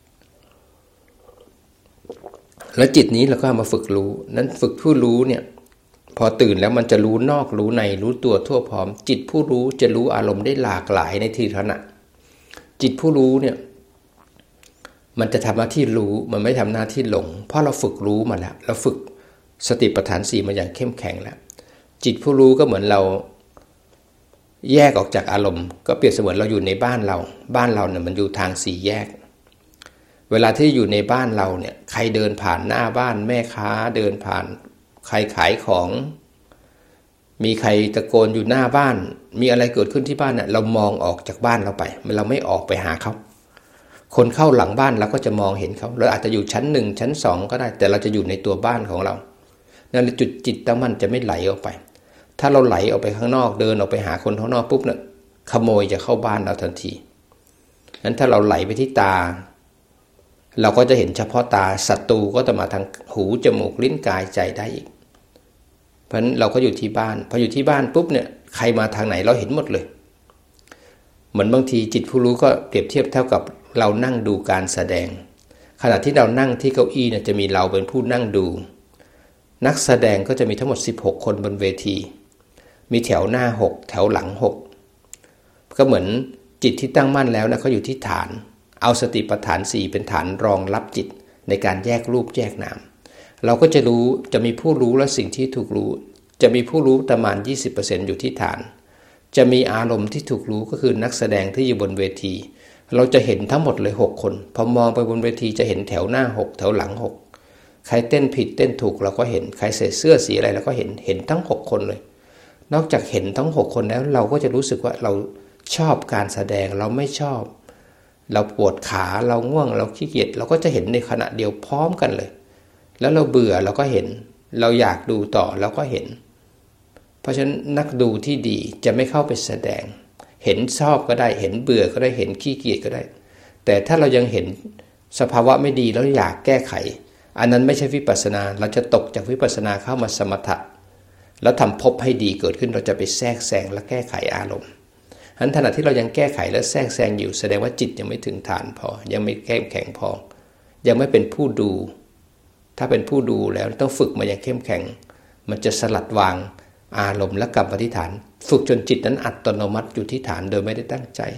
แล้วจิตนี้เราก็มาฝึกรู้นั้นฝึกผู้รู้เนี่ยพอตื่นแล้วมันจะรู้นอกรู้ในรู้ตัวทั่วพร้อมจิตผู้รู้จะรู้อารมณ์ได้หลากหลายในทีละขณะจิตผู้รู้เนี่ยมันจะทำหน้าที่รู้มันไม่ทำหน้าที่หลงเพราะเราฝึกรู้มาแล้วเราฝึกสติปัฏฐานสี่มาอย่างเข้มแข็งแล้วจิตผู้รู้ก็เหมือนเราแยกออกจากอารมณ์ก็เปรียบเสมือนเราอยู่ในบ้านเราบ้านเราเนี่ยมันอยู่ทางสี่แยกเวลาที่อยู่ในบ้านเราเนี่ยใครเดินผ่านหน้าบ้านแม่ค้าเดินผ่านใครขายของมีใครตะโกนอยู่หน้าบ้านมีอะไรเกิดขึ้นที่บ้านเนี่ยเรามองออกจากบ้านเราไปเราไม่ออกไปหาเขาคนเข้าหลังบ้านเราก็จะมองเห็นเขาเราอาจจะอยู่ชั้นหนึ่งชั้นสองก็ได้แต่เราจะอยู่ในตัวบ้านของเรานั่นแหละจุดจิตตั้งมั่นจะไม่ไหลออกไปถ้าเราไหลออกไปข้างนอกเดินออกไปหาคนข้างนอกปุ๊บเนี่ยขโมยจะเข้าบ้านเราทันทีงั้นถ้าเราไหลไปที่ตาเราก็จะเห็นเฉพาะตาศัตรูก็จะมาทางหูจมูกลิ้นกายใจได้อีกเพราะฉะนั้นเราก็อยู่ที่บ้านพออยู่ที่บ้านปุ๊บเนี่ยใครมาทางไหนเราเห็นหมดเลยเหมือนบางทีจิตผู้รู้ก็เปรียบเทียบเท่ากับเรานั่งดูการแสดงขณะที่เรานั่งที่เก้าอี้เนี่ยจะมีเราเป็นผู้นั่งดูนักแสดงก็จะมีทั้งหมดสิบหกคนบนเวทีมีแถวหน้าหกแถวหลังหกก็เหมือนจิตที่ตั้งมั่นแล้วนะเขาอยู่ที่ฐานเอาสติปัฏฐานสี่เป็นฐานรองรับจิตในการแยกรูปแยกนามเราก็จะรู้จะมีผู้รู้และสิ่งที่ถูกรู้จะมีผู้รู้ประมาณ ยี่สิบเปอร์เซ็นต์ อยู่ที่ฐานจะมีอารมณ์ที่ถูกรู้ก็คือนักแสดงที่อยู่บนเวทีเราจะเห็นทั้งหมดเลยหกคนพอมองไปบนเวทีจะเห็นแถวหน้าหกแถวหลังหกใครเต้นผิดเต้นถูกเราก็เห็นใครใส่เสื้อสีอะไรเราก็เห็นเห็นทั้งหกคนเลยนอกจากเห็นทั้งหกคนแล้วเราก็จะรู้สึกว่าเราชอบการแสดงเราไม่ชอบเราปวดขาเราง่วงเราขี้เกียจเราก็จะเห็นในขณะเดียวพร้อมกันเลยแล้วเราเบื่อเราก็เห็นเราอยากดูต่อเราก็เห็นเพราะฉะนั้นนักดูที่ดีจะไม่เข้าไปแสดงเห็นชอบก็ได้เห็นเบื่อก็ได้เห็นขี้เกียจก็ได้แต่ถ้าเรายังเห็นสภาวะไม่ดีแล้วอยากแก้ไขอันนั้นไม่ใช่วิปัสสนาเราจะตกจากวิปัสสนาเข้ามาสมถะแล้วทำภพให้ดีเกิดขึ้นเราจะไปแทรกแซงและแก้ไขอารมณ์ฉะนั้นขณะที่เรายังแก้ไขและแทรกแซงอยู่แสดงว่าจิตยังไม่ถึงฐานพอยังไม่เข้มแข็งพอยังไม่เป็นผู้ดูถ้าเป็นผู้ดูแล้วต้องฝึกมาอย่างเข้มแข็งมันจะสลัดวางอารมณ์และกลับมาที่ฐานฝึกจนจิตนั้นอัตโนมัติอยู่ที่ฐานโดยไม่ได้ตั้งใจ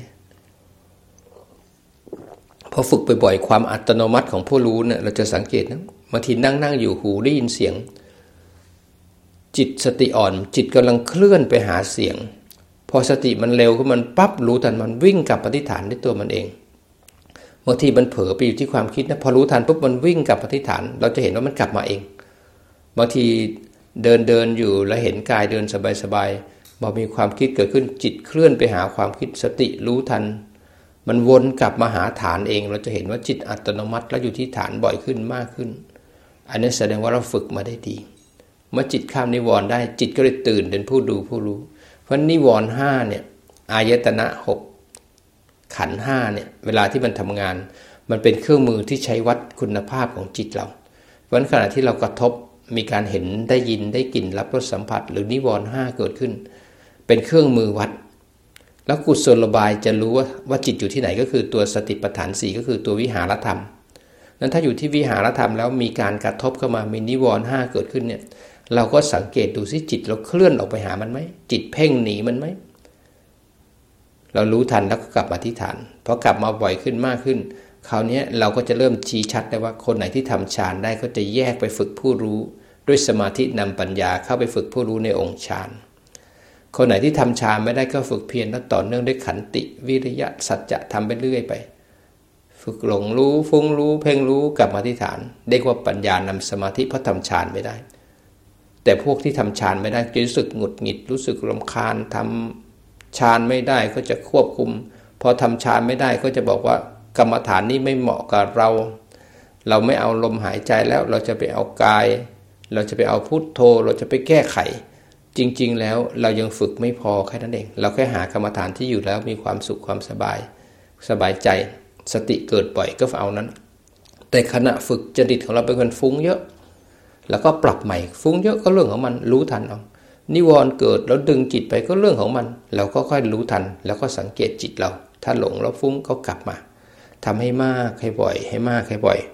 พอฝึกบ่อยๆความอัตโนมัติของผู้รู้เนี่ยเราจะสังเกตนะบางทีนั่งนั่งอยู่หูได้ยินเสียงจิตสติอ่อนจิตกำลังเคลื่อนไปหาเสียงพอสติมันเร็วขึ้นมันปั๊บรู้ทันมันวิ่งกลับมาที่ฐานด้วยตัวมันเองบางทีมันเผลอไปอยู่ที่ความคิดนะพอรู้ทันปุ๊บมันวิ่งกลับมาที่ฐานเราจะเห็นว่ามันกลับมาเองบางทีเดินเดินอยู่แล้วเห็นกายเดินสบายๆพอมีความคิดเกิดขึ้นจิตเคลื่อนไปหาความคิดสติรู้ทันมันวนกลับมาหาฐานเองเราจะเห็นว่าจิตอัตโนมัติแล้วอยู่ที่ฐานบ่อยขึ้นมากขึ้นอันนี้แสดงว่าเราฝึกมาได้ดีเมื่อจิตข้ามนิวรณ์ได้จิตก็เลยตื่นเป็นผู้ดูผู้รู้เพราะนิวรณ์ห้าเนี่ยอายตนะหกขันธ์ห้าเนี่ยเวลาที่มันทำงานมันเป็นเครื่องมือที่ใช้วัดคุณภาพของจิตเราเพราะฉะนั้นขณะที่เรากระทบมีการเห็นได้ยินได้กลิ่นรับรสสัมผัสหรือนิวรณ์ห้าเกิดขึ้นเป็นเครื่องมือวัดแล้วกุศโลบายจะรู้ว่าว่าจิตอยู่ที่ไหนก็คือตัวสติปัฏฐานสี่ก็คือตัววิหารธรรมนั้นถ้าอยู่ที่วิหารธรรมแล้วมีการกระทบเข้ามามีนิวรณ์ห้าเกิดขึ้นเนี่ยเราก็สังเกตดูสิจิตเราเคลื่อนออกไปหามันไหมจิตเพ่งหนีมันไหมเรารู้ทันแล้วก็กลับมาที่ฐานพอกลับมาบ่อยขึ้นมากขึ้นคราวนี้เราก็จะเริ่มชี้ชัดได้ว่าคนไหนที่ทำฌานได้ก็จะแยกไปฝึกผู้รู้ด้วยสมาธินำปัญญาเข้าไปฝึกผู้รู้ในองค์ฌานคนไหนที่ทำฌานไม่ได้ก็ฝึกเพียรและต่อเนื่องด้วยขันติวิริยะสัจจะทำไปเรื่อยไปฝึกหลงรู้ฟุ้งรู้เพ่งรู้กลับมาที่ฐานเรียกว่าปัญญานำสมาธิเพราะทำฌานไม่ได้แต่พวกที่ทำฌานไม่ได้จะรู้สึกหงุดหงิดรู้สึกรำคาญทำฌานไม่ได้ก็จะควบคุมพอทำฌานไม่ได้ก็จะบอกว่ากรรมฐานนี้ไม่เหมาะกับเราเราไม่เอาลมหายใจแล้วเราจะไปเอากายเราจะไปเอาพุทโธเราจะไปแก้ไขจริงๆแล้วเรายังฝึกไม่พอแค่นั้นเองเราแค่หากรรมฐานที่อยู่แล้วมีความสุขความสบายสบายใจสติเกิดบ่อยก็เอานั้นแต่ขณะฝึกจริตของเราเป็นคนฟุ้งเยอะแล้วก็ปรับใหม่ฟุ้งเยอะก็เรื่องของมันรู้ทันเอานิวรณ์เกิดแล้วดึงจิตไปก็เรื่องของมันเราก็ค่อยรู้ทันแล้วก็สังเกตจิตเราถ้าหลงแล้วฟุ้งก็กลับมาทำให้มากให้บ่อยให้มากให้บ่อย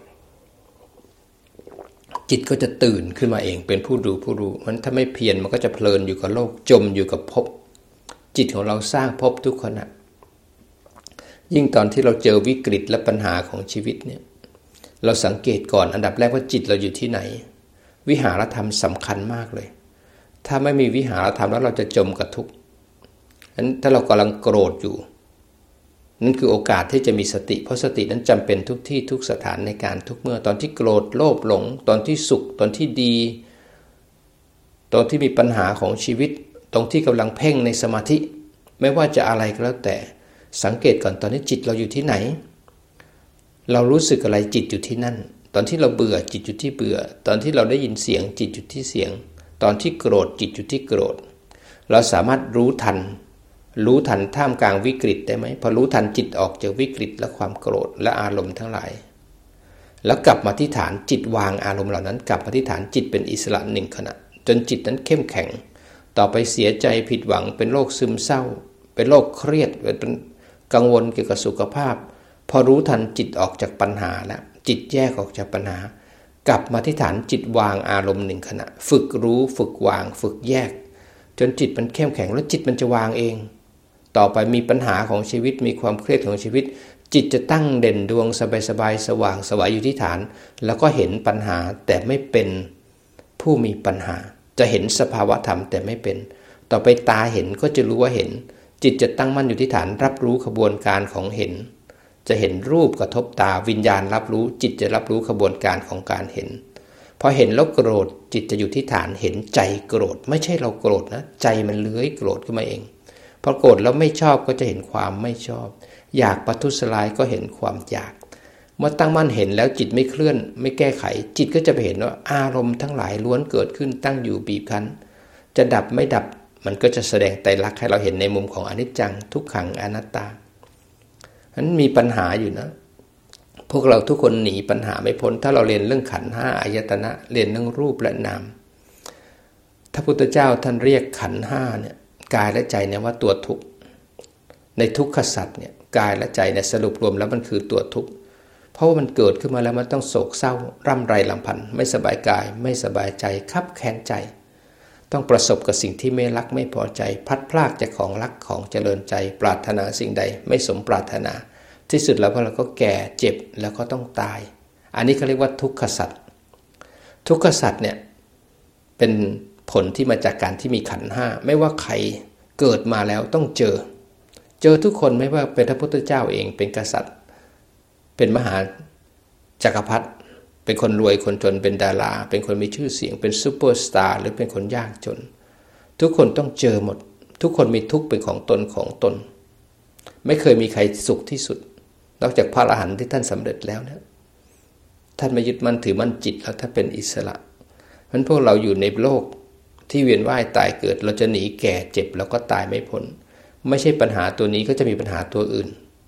จิตก็จะตื่นขึ้นมาเองเป็นผู้ดูผู้รู้มันถ้าไม่เพียรมันก็จะเพลินอยู่กับโลกจมอยู่กับภพจิตของเราสร้างภพทุกขณะยิ่งตอนที่เราเจอวิกฤตและปัญหาของชีวิตเนี่ยเราสังเกตก่อนอันดับแรกว่าจิตเราอยู่ที่ไหนวิหารธรรมสำคัญมากเลยถ้าไม่มีวิหารธรรมแล้วเราจะจมกับทุกข์นั้นถ้าเรากำลังโกรธอยู่นั่นคือโอกาสที่จะมีสติเพราะสตินั้นจำเป็นทุกที่ทุกสถานในการทุกเมื่อตอนที่โกรธโลภหลงตอนที่สุขตอนที่ดีตอนที่มีปัญหาของชีวิตตรงที่กำลังเพ่งในสมาธิไม่ว่าจะอะไรก็แล้วแต่สังเกตก่อนตอนนี้จิตเราอยู่ที่ไหนเรารู้สึกอะไรจิตอยู่ที่นั่นตอนที่เราเบื่อจิตอยู่ที่เบื่อตอนที่เราได้ยินเสียงจิตอยู่ที่เสียงตอนที่โกรธจิตอยู่ที่โกรธเราสามารถรู้ทันรู้ทันท่ามกลางวิกฤตได้ไหมพอรู้ทันจิตออกจากวิกฤตและความโกรธและอารมณ์ทั้งหลายแล้วกลับมาที่ฐานจิตวางอารมณ์เหล่านั้นกลับมาที่ฐานจิตเป็นอิสระหนึ่งขณะจนจิตนั้นเข้มแข็งต่อไปเสียใจผิดหวังเป็นโรคซึมเศร้าเป็นโรคเครียดเป็นกังวลเกี่ยวกับสุขภาพพอรู้ทันจิตออกจากปัญหาแล้วจิตแยกออกจากปัญหากลับมาที่ฐานจิตวางอารมณ์หนึ่งขณะฝึกรู้ฝึกวางฝึกแยกจนจิตมันเข้มแข็งแล้วจิตมันจะวางเองต่อไปมีปัญหาของชีวิตมีความเครียดของชีวิตจิตจะตั้งเด่นดวงสบายๆสว่างสวายอยู่ที่ฐานแล้วก็เห็นปัญหาแต่ไม่เป็นผู้มีปัญหาจะเห็นสภาวะธรรมแต่ไม่เป็นต่อไปตาเห็นก็จะรู้ว่าเห็นจิตจะตั้งมั่นอยู่ที่ฐานรับรู้ขบวนการของเห็นจะเห็นรูปกระทบตาวิญญาณรับรู้จิตจะรับรู้ขบวนการของการเห็นพอเห็นแล้วโกรธจิตจะอยู่ที่ฐานเห็นใจโกรธไม่ใช่เราโกรธนะใจมันเลื้อยโกรธขึ้นมาเองพอโกรธแล้วไม่ชอบก็จะเห็นความไม่ชอบอยากประทุษร้ายก็เห็นความอยากเมื่อตั้งมั่นเห็นแล้วจิตไม่เคลื่อนไม่แก้ไขจิตก็จะไปเห็นว่าอารมณ์ทั้งหลายล้วนเกิดขึ้นตั้งอยู่บีบคั้นจะดับไม่ดับมันก็จะแสดงไตรลักษณ์ให้เราเห็นในมุมของอนิจจังทุกขังอนัตตานั้นมีปัญหาอยู่นะพวกเราทุกคนหนีปัญหาไม่พ้นถ้าเราเรียนเรื่องขันธ์ห้าอายตนะเรียนเรื่องรูปและนามถ้าพุทธเจ้าท่านเรียกขันธ์ห้าเนี่ยกายและใจเนี่ยว่าตัวทุกข์ในทุกขสัตว์เนี่ยกายและใจเนี่ยสรุปรวมแล้วมันคือตัวทุกข์เพราะว่ามันเกิดขึ้นมาแล้วมันต้องโศกเศร้าร่ำไรลำพันธ์ไม่สบายกายไม่สบายใจคับแค้นใจต้องประสบกับสิ่งที่ไม่รักไม่พอใจพัดพลากจากของรักของเจริญใจปรารถนาสิ่งใดไม่สมปรารถนาที่สุดแล้วพอเราก็แก่เจ็บแล้วก็ต้องตายอันนี้เขาเรียกว่าทุกขสัตว์ทุกขสัตว์เนี่ยเป็นผลที่มาจากการที่มีขันธ์ห้าไม่ว่าใครเกิดมาแล้วต้องเจอเจอทุกคนไม่ว่าเป็นพระพุทธเจ้าเองเป็นกษัตริย์เป็นมหาจักรพรรดิเป็นคนรวยคนจนเป็นดาราเป็นคนมีชื่อเสียงเป็นซูเปอร์สตาร์หรือเป็นคนยากจนทุกคนต้องเจอหมดทุกคนมีทุกข์เป็นของตนของตนไม่เคยมีใครสุขที่สุดนอกจากพระอรหันต์ที่ท่านสำเร็จแล้วนะท่านไม่ยึดมั่นถือมั่นจิตแล้วท่านเป็นอิสระเพราะฉะนั้นพวกเราอยู่ในโลกที่เวียนว่ายตายเกิดเราจะหนีแก่เจ็บแล้วก็ตายไม่พ้นไม่ใช่ปัญหาตัวนี้ก็จะมีปัญหาตัวอื่น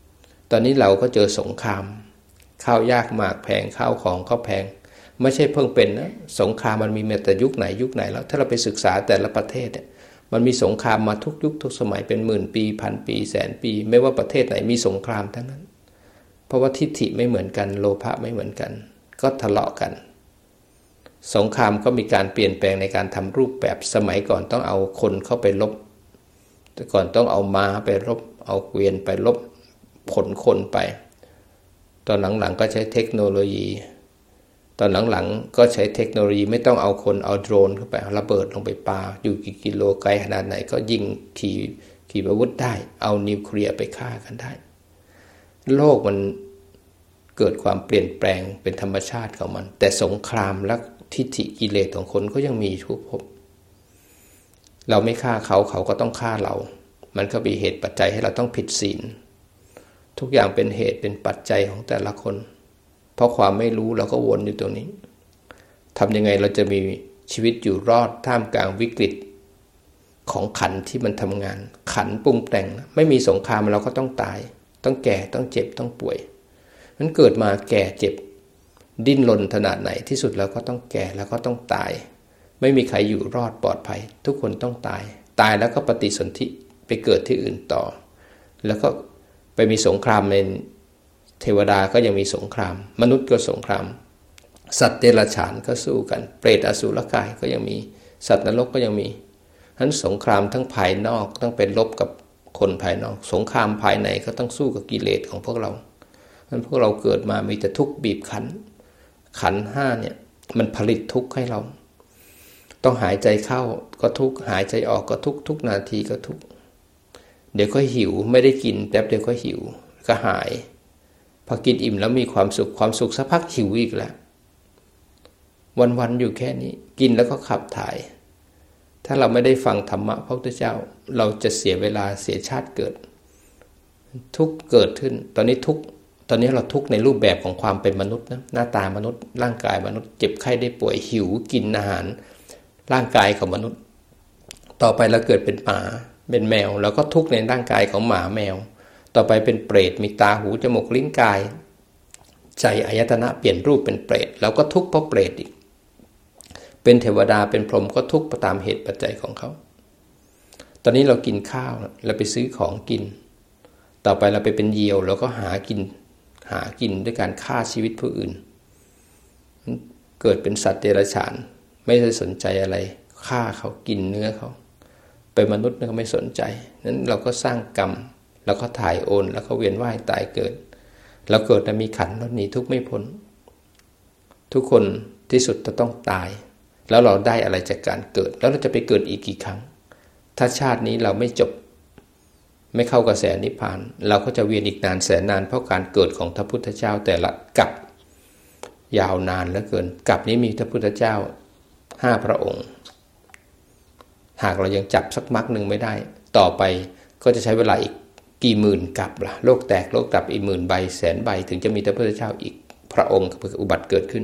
ตอนนี้เราก็เจอสงครามข้าวยากหมากแพงข้าวของก็แพงไม่ใช่เพิ่งเป็นนะสงครามมันมีมาแต่ยุคไหนยุคไหนแล้วถ้าเราไปศึกษาแต่ละประเทศเนี่ยมันมีสงครามมาทุกยุคทุกสมัยเป็นหมื่นปีพันปีแสนปีไม่ว่าประเทศไหนมีสงครามทั้งนั้นเพราะว่าทิฏฐิไม่เหมือนกันโลภะไม่เหมือนกันก็ทะเลาะกันสงครามก็มีการเปลี่ยนแปลงในการทำรูปแบบสมัยก่อนต้องเอาคนเข้าไปรบแต่ก่อนต้องเอาม้าไปรบเอาเกวียนไปรบขนคนไปตอนหลังๆก็ใช้เทคโนโลยีตอนหลังๆก็ใช้เทคโนโลยีไม่ต้องเอาคนเอาโดรนเข้าไประเบิดลงไปปาอยู่กี่กิโลไกลขนาดไหนก็ยิงขี่ขี่อาวุธได้เอานิวเคลียร์ไปฆ่ากันได้โลกมันเกิดความเปลี่ยนแปลงเป็นธรรมชาติของมันแต่สงครามและทิฏฐิกิเลสของคนก็ยังมีทุกภพเราไม่ฆ่าเขาเขาก็ต้องฆ่าเรามันก็มีเหตุปัจจัยให้เราต้องผิดศีลทุกอย่างเป็นเหตุเป็นปัจจัยของแต่ละคนเพราะความไม่รู้เราก็วนอยู่ตรงนี้ทำยังไงเราจะมีชีวิตอยู่รอดท่ามกลางวิกฤตของขันธ์ที่มันทำงานขันธ์ปรุงแต่งไม่มีสงครามเราก็ต้องตายต้องแก่ต้องเจ็บต้องป่วยนั้นเกิดมาแก่เจ็บดิ้นรนขนาดไหนที่สุดแล้วก็ต้องแก่แล้วก็ต้องตายไม่มีใครอยู่รอดปลอดภัยทุกคนต้องตายตายแล้วก็ปฏิสนธิไปเกิดที่อื่นต่อแล้วก็ไปมีสงครามในเทวดาก็ยังมีสงครามมนุษย์ก็สงครามสัตว์เดรัจฉานก็สู้กันเปรตอสุรกายก็ยังมีสัตว์นรกก็ยังมีฉะนั้นสงครามทั้งภายนอกต้องเป็นลบกับคนภายนอกสงครามภายในก็ต้องสู้กับกิเลสของพวกเราฉะนั้นพวกเราเกิดมามีแต่ทุกข์บีบคั้นขันธ์ห้าเนี่ยมันผลิตทุกข์ให้เราต้องหายใจเข้าก็ทุกข์หายใจออกก็ทุกข์ทุกนาทีก็ทุกข์เดี๋ยวก็หิวไม่ได้กินแป๊บเดียวก็หิวก็หายพอกินอิ่มแล้วมีความสุขความสุขสักพักหิวอีกแล้ววันๆอยู่แค่นี้กินแล้วก็ขับถ่ายถ้าเราไม่ได้ฟังธรรมะพระพุทธเจ้าเราจะเสียเวลาเสียชาติเกิดทุกข์เกิดขึ้นตอนนี้ทุกข์ตอนนี้เราทุกข์ในรูปแบบของความเป็นมนุษย์นะหน้าตามนุษย์ร่างกายมนุษย์เจ็บไข้ได้ป่วยหิวกินอาหารร่างกายของมนุษย์ต่อไปเราเกิดเป็นหมาเป็นแมวเราก็ทุกข์ในร่างกายของหมาแมวต่อไปเป็นเปรตมีตาหูจมูกลิ้นกายใจอายตนะเปลี่ยนรูปเป็นเปรตเราก็ทุกข์เพราะเปรตอีกเป็นเทวดาเป็นพรหมก็ทุกข์ตามเหตุปัจจัยของเขาตอนนี้เรากินข้าวเราไปซื้อของกินต่อไปเราไปเป็นเหยี่ยวเราก็หากินหากินด้วยการฆ่าชีวิตผู้อื่นเกิดเป็นสัตว์เดรัจฉานไม่ได้สนใจอะไรฆ่าเขากินเนื้อเขาเป็นมนุษย์ก็ไม่สนใจนั้นเราก็สร้างกรรมแล้วก็ถ่ายโอนแล้วก็เวียนว่ายตายเกิดเราเกิดแล้วมีขันธ์แล้วหนีทุกข์ไม่พ้นทุกคนที่สุดจะต้องตายแล้วเราได้อะไรจากการเกิดแล้วเราจะไปเกิดอีกกี่ครั้งถ้าชาตินี้เราไม่จบไม่เข้ากระแสนิพพานเราก็จะเวียนอีกนานแสนนานเพราะการเกิดของพระพุทธเจ้าแต่ละกับยาวนานเหลือเกินกับนี้มีพระพุทธเจ้าห้าพระองค์หากเรายังจับสักมักหนึ่งไม่ได้ต่อไปก็จะใช้เวลาอีกกี่หมื่นกับล่ะโลกแตกโลกดับอีกหมื่นใบแสนใบถึงจะมีพระพุทธเจ้าอีกพระองค์อุบัติเกิดขึ้น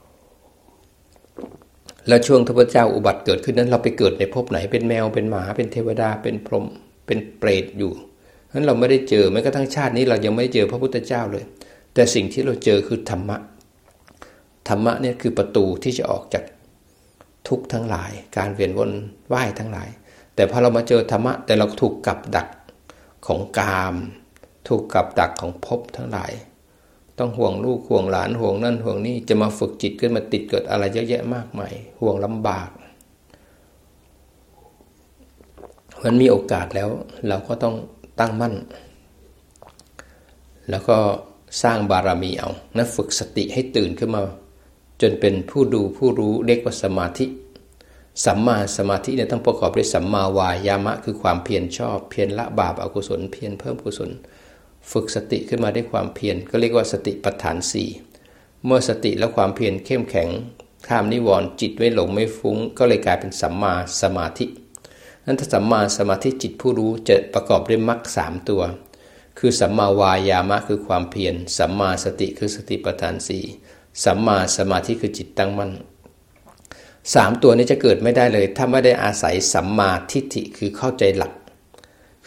แล้วช่วงพระพุทธเจ้าอุบัติเกิดขึ้นนั้นเราไปเกิดในภพไหนเป็นแมวเป็นหมาเป็นเทวดาเป็นพรหมเป็นเปรตอยู่ฉะนั้นเราไม่ได้เจอแม้กระทั่งชาตินี้เรายังไม่ได้เจอพระพุทธเจ้าเลยแต่สิ่งที่เราเจอคือธรรมะธรรมะเนี่ยคือประตูที่จะออกจากทุกข์ทั้งหลายการเวียนวนว่ายทั้งหลายแต่พอเรามาเจอธรรมะแต่เราถูกกับดักของกามถูกกับดักของภพทั้งหลายต้องห่วงลูกห่วงหลานห่วงนั่นห่วงนี่จะมาฝึกจิตขึ้นมาติดเกิดอะไรเยอะแยะมากมายห่วงลำบากมันมีโอกาสแล้วเราก็ต้องตั้งมั่นแล้วก็สร้างบารมีเอานะฝึกสติให้ตื่นขึ้นมาจนเป็นผู้ดูผู้รู้เรียกว่าสมาธิสัมมาสมาธิเนี่ยต้องประกอบด้วยสัมมาวายามะคือความเพียรชอบเพียรละบาปอกุศลเพียรเพิ่มกุศลฝึกสติขึ้นมาด้วยความเพียรก็เรียกว่าสติปัฏฐานสี่เมื่อสติและความเพียรเข้มแข็งข้ามนิวรณ์จิตไม่หลงไม่ฟุ้งก็เลยกลายเป็นสัมมาสมาธินั้นถ้าสัมมาสมาธิจิตผู้รู้จะประกอบด้วยมรรคสามตัวคือสัมมาวายามะคือความเพียรสัมมาสติคือสติปัฏฐานสี่สัมมาสมาธิคือจิตตั้งมั่นสามตัวนี้จะเกิดไม่ได้เลยถ้าไม่ได้อาศัยสัมมาทิฏฐิคือเข้าใจหลัก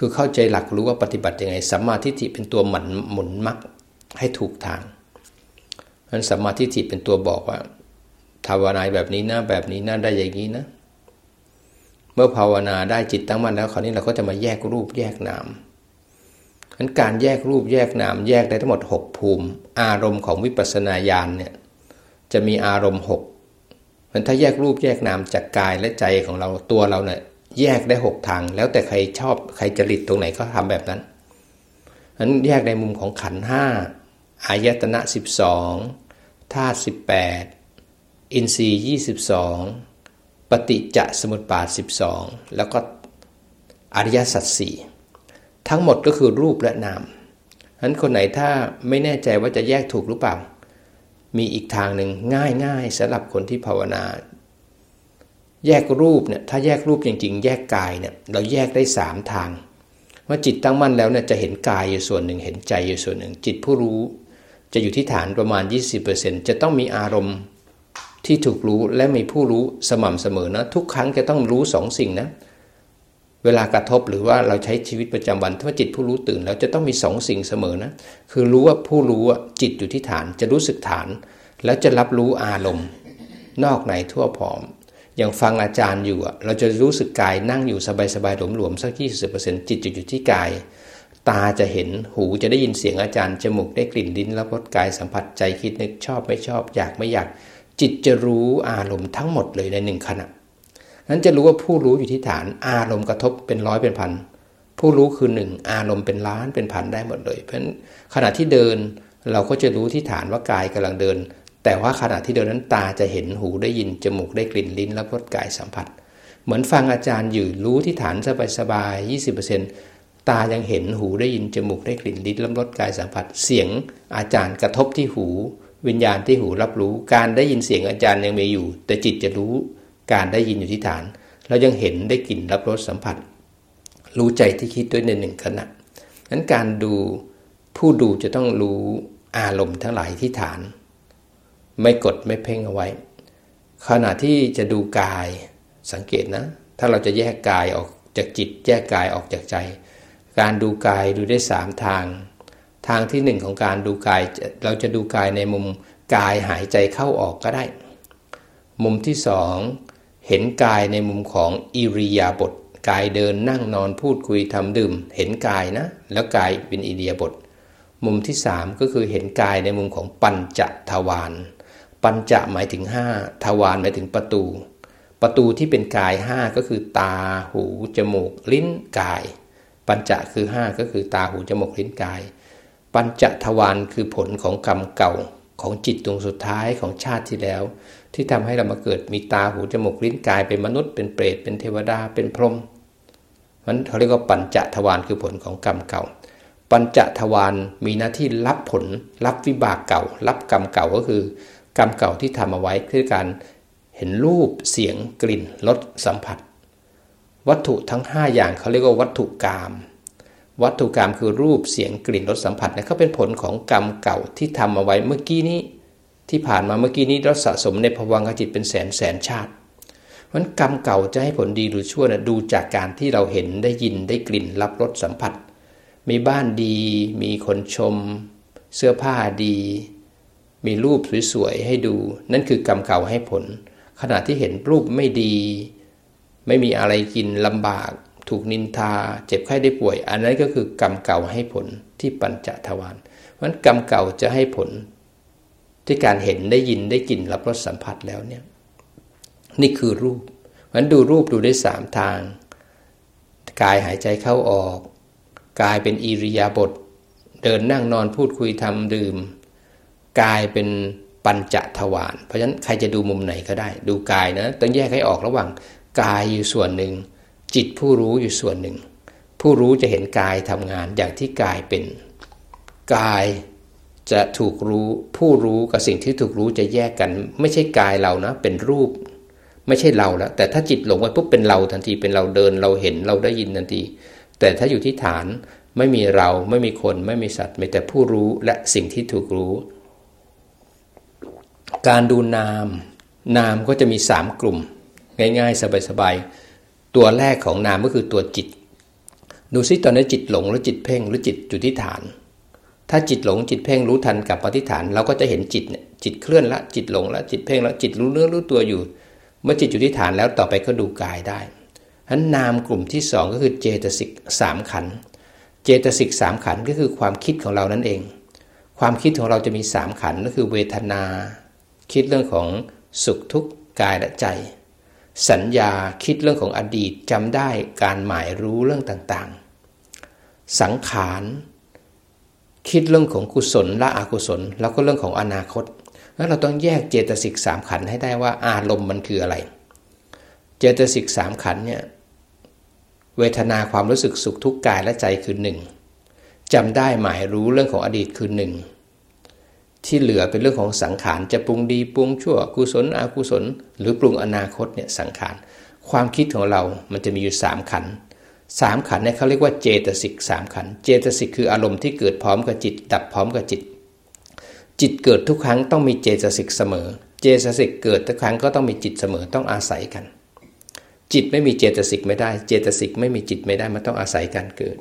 คือเข้าใจหลักรู้ว่าปฏิบัติยังไงสัมมาทิฏฐิเป็นตัวหมุนหมุนมรรคให้ถูกทางนั้นสัมมาทิฏฐิเป็นตัวบอกว่าภาวนาแบบนี้นะแบบนี้นะได้อย่างนี้นะเมื่อภาวนาได้จิตตั้งมั่นแล้วคราวนี้เราก็จะมาแยกรูปแยกนามนั้นการแยกรูปแยกนามแยกได้ทั้งหมดหกภูมิอารมณ์ของวิปัสสนาญาณเนี่ยจะมีอารมณ์หกมันถ้าแยกรูปแยกนามจากกายและใจของเราตัวเราเนี่ยแยกได้หกทางแล้วแต่ใครชอบใครจริตตรงไหนก็ทำแบบนั้นนั้นแยกในมุมของขันธ์ห้าอายตนะสิบสองธาตุสิบแปดอินทรีย์ยี่สิบสองปฏิจจสมุปบาทสิบสองแล้วก็อริยสัจสี่ทั้งหมดก็คือรูปและนามฉะนั้นคนไหนถ้าไม่แน่ใจว่าจะแยกถูกหรือเปล่ามีอีกทางหนึ่งง่ายๆสำหรับคนที่ภาวนาแยกรูปเนี่ยถ้าแยกรูปจริงๆแยกกายเนี่ยเราแยกได้สามทางว่าจิตตั้งมั่นแล้วเนี่ยจะเห็นกายอยู่ส่วนหนึ่งเห็นใจอยู่ส่วนหนึ่งจิตผู้รู้จะอยู่ที่ฐานประมาณ ยี่สิบเปอร์เซ็นต์ จะต้องมีอารมณ์ที่ถูกรู้และมีผู้รู้สม่ำเสมอนะทุกครั้งจะต้องรู้สองสิ่งนะเวลากระทบหรือว่าเราใช้ชีวิตประจำวันถ้าจิตผู้รู้ตื่นแล้วจะต้องมีสองสิ่งเสมอนะคือรู้ว่าผู้รู้จิตอยู่ที่ฐานจะรู้สึกฐานแล้วจะรับรู้อารมณ์นอกในทั่วพร้อมอย่างฟังอาจารย์อยู่เราจะรู้สึกกายนั่งอยู่สบายๆหลวมๆสัก ยี่สิบเปอร์เซ็นต์ จิตจะอยู่ที่กายตาจะเห็นหูจะได้ยินเสียงอาจารย์จมูกได้กลิ่นลิ้นรับรสกายสัมผัสใจคิดนึกชอบไม่ชอบอยากไม่อยากจิตจะรู้อารมณ์ทั้งหมดเลยในหนึ่งขณะนั้นจะรู้ว่าผู้รู้อยู่ที่ฐานอารมณ์กระทบเป็นร้อยเป็นพันผู้รู้คือหนึ่งอารมณ์เป็นล้านเป็นพันได้หมดเลยเพราะฉะนั้นขณะที่เดินเราก็จะรู้ที่ฐานว่ากายกำลังเดินแต่ว่าขณะที่เดินนั้นตาจะเห็นหูได้ยินจมูกได้กลิ่นลิ้นรับรสกายสัมผัสเหมือนฟังอาจารย์อยู่รู้ที่ฐานสบายๆ ยี่สิบเปอร์เซ็นต์ ตายังเห็นหูได้ยินจมูกได้กลิ่นลิ้นรับรสกายสัมผัสเสียงอาจารย์กระทบที่หูวิญญาณที่หูรับรู้การได้ยินเสียงอาจารย์ยังมีอยู่แต่จิตจะรู้การได้ยินอยู่ที่ฐานเรายังเห็นได้กลิ่นรับรสสัมผัสรู้ใจที่คิดด้วยในหนึ่งขณะนั้นการดูผู้ดูจะต้องรู้อารมณ์ทั้งหลายที่ฐานไม่กดไม่เพ่งเอาไว้ขณะที่จะดูกายสังเกตนะถ้าเราจะแยกกายออกจากจิตแยกกายออกจากใจการดูกายดูได้สามทางทางที่หนึ่งของการดูกายเราจะดูกายในมุมกายหายใจเข้าออกก็ได้มุมที่สองเห็นกายในมุมของอิริยาบถกายเดินนั่งนอนพูดคุยทำดื่มเห็นกายนะแล้วกายเป็นอิริยาบถมุมที่สามก็คือเห็นกายในมุมของปัญจทวารปัญจะหมายถึงห้าทวารหมายถึงประตูประตูที่เป็นกายห้าก็คือตาหูจมูกลิ้นกายปัญจะคือห้าก็คือตาหูจมูกลิ้นกายปัญจทวารคือผลของกรรมเก่าของจิตดวงสุดท้ายของชาติที่แล้วที่ทำให้เรามาเกิดมีตาหูจมูกลิ้นกายเป็นมนุษย์เป็นเปรตเป็นเทวดาเป็นพรหมมันเขาเรียกว่าปัญจทวารคือผลของกรรมเก่าปัญจทวารมีหน้าที่รับผลรับวิบากเก่ารับกรรมเก่าก็คือกรรมเก่าที่ทำเอาไว้คือการเห็นรูปเสียงกลิ่นรสสัมผัสวัตถุทั้งห้าอย่างเขาเรียกว่าวัตถุกรรมวัตถุกรรมคือรูปเสียงกลิ่นรสสัมผัสเนี่ยก็เป็นผลของกรรมเก่าที่ทำเอาไว้เมื่อกี้นี้ที่ผ่านมาเมื่อกี้นี้เราสะสมในภวังคจิตเป็นแสนแสนชาติเพราะฉะนั้นกรรมเก่าจะให้ผลดีหรือชั่วนะดูจากการที่เราเห็นได้ยินได้กลิ่นรับรสสัมผัสมีบ้านดีมีคนชมเสื้อผ้าดีมีรูปสวยๆให้ดูนั่นคือกรรมเก่าให้ผลขณะที่เห็นรูปไม่ดีไม่มีอะไรกินลำบากถูกนินทาเจ็บไข้ได้ป่วยอันนั้นก็คือกรรมเก่าให้ผลที่ปัญจทวารเพราะฉะนั้นกรรมเก่าจะให้ผลที่การเห็นได้ยินได้กลิ่นรับรสสัมผัสแล้วเนี่ยนี่คือรูปเพราะฉะนั้นดูรูปดูได้สามทางกายหายใจเข้าออกกายเป็นอิริยาบถเดินนั่งนอนพูดคุยทำดื่มกายเป็นปัญจทวารเพราะฉะนั้นใครจะดูมุมไหนก็ได้ดูกายนะต้องแยกให้ออกระหว่างกายอยู่ส่วนหนึ่งจิตผู้รู้อยู่ส่วนหนึ่งผู้รู้จะเห็นกายทำงานอย่างที่กายเป็นกายจะถูกรู้ผู้รู้กับสิ่งที่ถูกรู้จะแยกกันไม่ใช่กายเรานะเป็นรูปไม่ใช่เราแล้วแต่ถ้าจิตหลงไปปุ๊บเป็นเราทันทีเป็นเราเดินเราเห็นเราได้ยินทันทีแต่ถ้าอยู่ที่ฐานไม่มีเราไม่มีคนไม่มีสัตว์มีแต่ผู้รู้และสิ่งที่ถูกรู้การดูนามนามก็จะมีสามกลุ่มง่ายๆสบายๆตัวแรกของนามก็คือตัวจิตดูซิตอนนี้จิตหลงหรือจิตเพ่งหรือจิตอยู่ที่ฐานถ้าจิตหลงจิตเพ่งรู้ทันกลับมาที่ฐานเราก็จะเห็นจิตเนี่ยจิตเคลื่อนละจิตหลงละจิตเพ่งละจิตรู้เนื้อรู้ตัวอยู่เมื่อจิตอยู่ที่ฐานแล้วต่อไปก็ดูกายได้ฉะนั้นนามกลุ่มที่สองก็คือเจตสิกสามขันธ์เจตสิกสามขันธ์ก็คือความคิดของเรานั่นเองความคิดของเราจะมีสามขันธ์ก็คือเวทนาคิดเรื่องของสุขทุกข์กายและใจสัญญาคิดเรื่องของอดีตจำได้การหมายรู้เรื่องต่างๆสังขารคิดเรื่องของกุศลและอกุศลแล้วก็เรื่องของอนาคตแล้วเราต้องแยกเจตสิกสามขันธ์ให้ได้ว่าอารมณ์มันคืออะไรเจตสิกสามขันธ์เนี่ยเวทนาความรู้สึกสุขทุกข์กายและใจคือหนึ่งจำได้หมายรู้เรื่องของอดีตคือหนึ่งที่เหลือเป็นเรื่องของสังขารจะปรุงดีปรุงชั่วกุศลอกุศลหรือปรุงอนาคตเนี่ยสังขารความคิดของเรามันจะมีอยู่สามขันธ์สามขันธ์เนี่ยเขาเรียกว่าเจตสิกสามขันธ์เจตสิกคืออารมณ์ที่เกิดพร้อมกับจิตดับพร้อมกับจิตจิตเกิดทุกครั้งต้องมีเจตสิกเสมอเจตสิกเกิดทุกครั้งก็ต้องมีจิตเสมอต้องอาศัยกันจิตไม่มีเจตสิกไม่ได้เจตสิกไม่มีจิตไม่ได้มันต้องอาศัยกันเกิด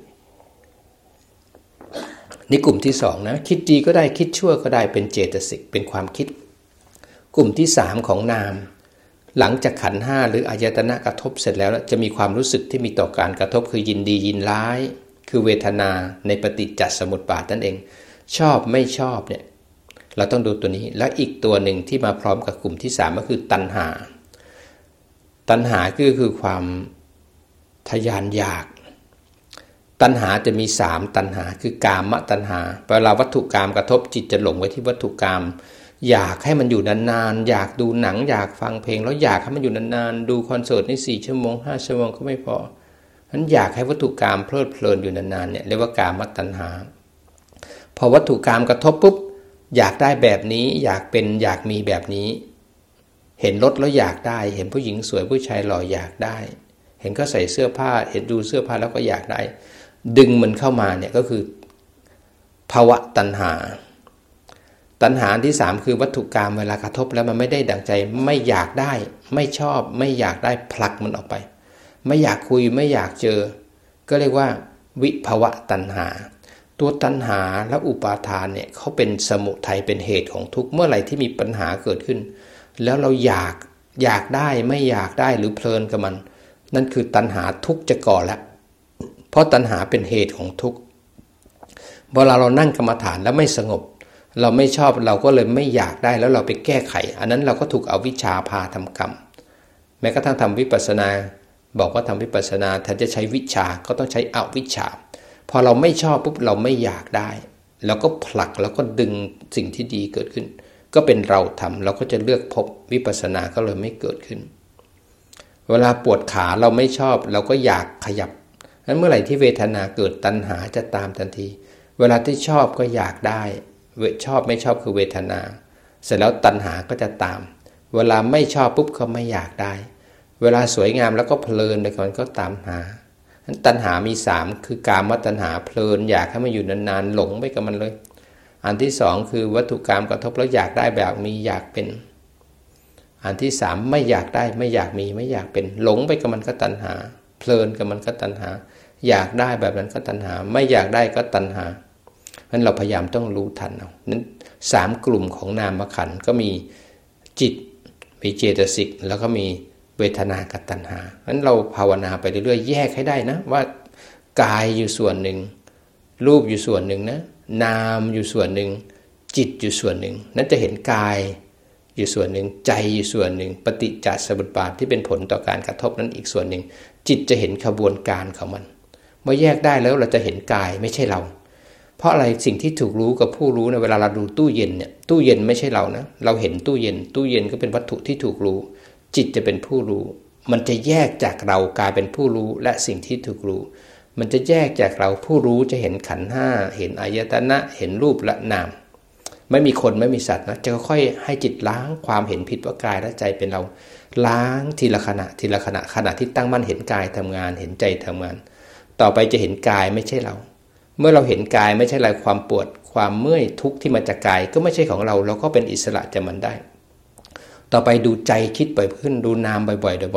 นี่กลุ่มที่สองนะคิดดีก็ได้คิดชั่วก็ได้เป็นเจตสิกเป็นความคิดกลุ่มที่สามของนามหลังจากขันธ์ห้าหรืออายตนะกระทบเสร็จแล้วจะมีความรู้สึกที่มีต่อการกระทบคือยินดียินร้ายคือเวทนาในปฏิจจสมุปบาทนั่นเองชอบไม่ชอบเนี่ยเราต้องดูตัวนี้และอีกตัวหนึ่งที่มาพร้อมกับกลุ่มที่สามก็คือตัณหาตัณหาก็คือความทยานอยากตัณหาจะมีสามตัณหาคือกามตัณหาเวลาวัตถุกามกระทบจิตจะหลงไว้ที่วัตถุกามอยากให้มันอยู่นานๆอยากดูหนังอยากฟังเพลงแล้วอยากให้มันอยู่นานๆดูคอนเสิร์ตนี่สี่ชั่วโมงห้าชั่วโมงก็ไม่พอฉะนั้นอยากให้วัตถุกามเพลิดเพลินอยู่นานๆเนี่ยเรียกว่ากามตัณหาพอวัตถุกามกระทบปุ๊บอยากได้แบบนี้อยากเป็นอยากมีแบบนี้เห็นรถแล้วอยากได้เห็นผู้หญิงสวยผู้ชายหล่ออยากได้เห็นเขาใส่เสื้อผ้าเห็นดูเสื้อผ้าแล้วก็อยากได้ดึงมันเข้ามาเนี่ยก็คือภาวะตัณหาตัณหาที่สามคือวัตถุกรรมเวลากระทบแล้วมันไม่ได้ดังใจไม่อยากได้ไม่ชอบไม่อยากได้ผลักมันออกไปไม่อยากคุยไม่อยากเจอก็เรียกว่าวิภวะตัณหาตัวตัณหาและอุปาทานเนี่ยเขาเป็นสมุทัยเป็นเหตุของทุกข์เมื่อไหร่ที่มีปัญหาเกิดขึ้นแล้วเราอยากอยากได้ไม่อยากได้หรือเพลินกับมันนั่นคือตัณหาทุกข์จะก่อแล้วเพราะตัณหาเป็นเหตุของทุกข์เวลาเรานั่งกรรมฐานแล้วไม่สงบเราไม่ชอบเราก็เลยไม่อยากได้แล้วเราไปแก้ไขอันนั้นเราก็ถูกอวิชชาพาทำกรรมแม้กระทั่งทำวิปัสสนาบอกว่าทำวิปัสสนาแทนจะใช้วิชาก็ต้องใช้อวิชชาพอเราไม่ชอบปุ๊บเราไม่อยากได้เราก็ผลักแล้วก็ดึงสิ่งที่ดีเกิดขึ้นก็เป็นเราทำเราก็จะเลือกพบวิปัสสนาก็เลยไม่เกิดขึ้นเวลาปวดขาเราไม่ชอบเราก็อยากขยับนั้นเมื่อไหร่ที่เวทนาเกิดตัณหาจะตามทันทีเวลาที่ชอบก็อยากได้ชอบไม่ชอบคือเวทนาเสร็จแล้วตัณหาก็จะตามเวลาไม่ชอบปุ๊บก็ไม่อยากได้เวลาสวยงามแล้วก็เพลินเลยมันก็ตามหานั้นตัณหามีสามคือกามตัณหาเพลินอยากให้มันอยู่นานๆหลงไปกับมันเลยอันที่สองคือวัตถุกามกระทบแล้วอยากได้แบบมีอยากเป็นอันที่สามไม่อยากได้ไม่อยากมีไม่อยากเป็นหลงไปกับมันก็ตัณหาเพลินกับมันก็ตัณหาอยากได้แบบนั้นก็ตัณหาไม่อยากได้ก็ตัณหาเพราะฉะนั้นเราพยายามต้องรู้ทันเอานั้นสามกลุ่มของนามขันธ์ก็มีจิตมีเจตสิกแล้วก็มีเวทนากับตัณหาเพราะฉะนั้นเราภาวนาไปเรื่อยๆแยกให้ได้นะว่ากายอยู่ส่วนหนึ่งรูปอยู่ส่วนหนึ่งนะนามอยู่ส่วนหนึ่งจิตอยู่ส่วนหนึ่งนั้นจะเห็นกายอยู่ส่วนหนึ่งใจอยู่ส่วนหนึ่งปฏิจจสมุปบาทที่เป็นผลต่อการกระทบนั้นอีกส่วนหนึ่งจิตจะเห็นขบวนการของมันเมื่อแยกได้แล้วเราจะเห็นกายไม่ใช่เราเพราะอะไรสิ่งที่ถูกรู้กับผู้รู้ในเวลาเราดูตู้เย็นเนี่ยตู้เย็นไม่ใช่เรานะเราเห็นตู้เย็นตู้เย็นก็เป็นวัตถุที่ถูกรู้จิตจะเป็นผู้รู้มันจะแยกจากเรากลายเป็นผู้รู้และสิ่งที่ถูกรู้มันจะแยกจากเราผู้รู้จะเห็นขันธ์ห้าเห็นอายตนะเห็นรูปและนามไม่มีคนไม่มีสัตว์นะจะค่อยให้จิตล้างความเห็นผิดว่ากายและใจเป็นเราล้างทีละขณะทีละขณะขณะที่ตั้งมั่นเห็นกายทำงานเห็นใจทำงานต่อไปจะเห็นกายไม่ใช่เราเมื่อเราเห็นกายไม่ใช่เราความปวดความเมื่อยทุกข์ที่มาจากกายก็ไม่ใช่ของเราเราก็เป็นอิสระจากมันได้ต่อไปดูใจคิดบ่อยขึ้นดูนามบ่อยๆบ่อย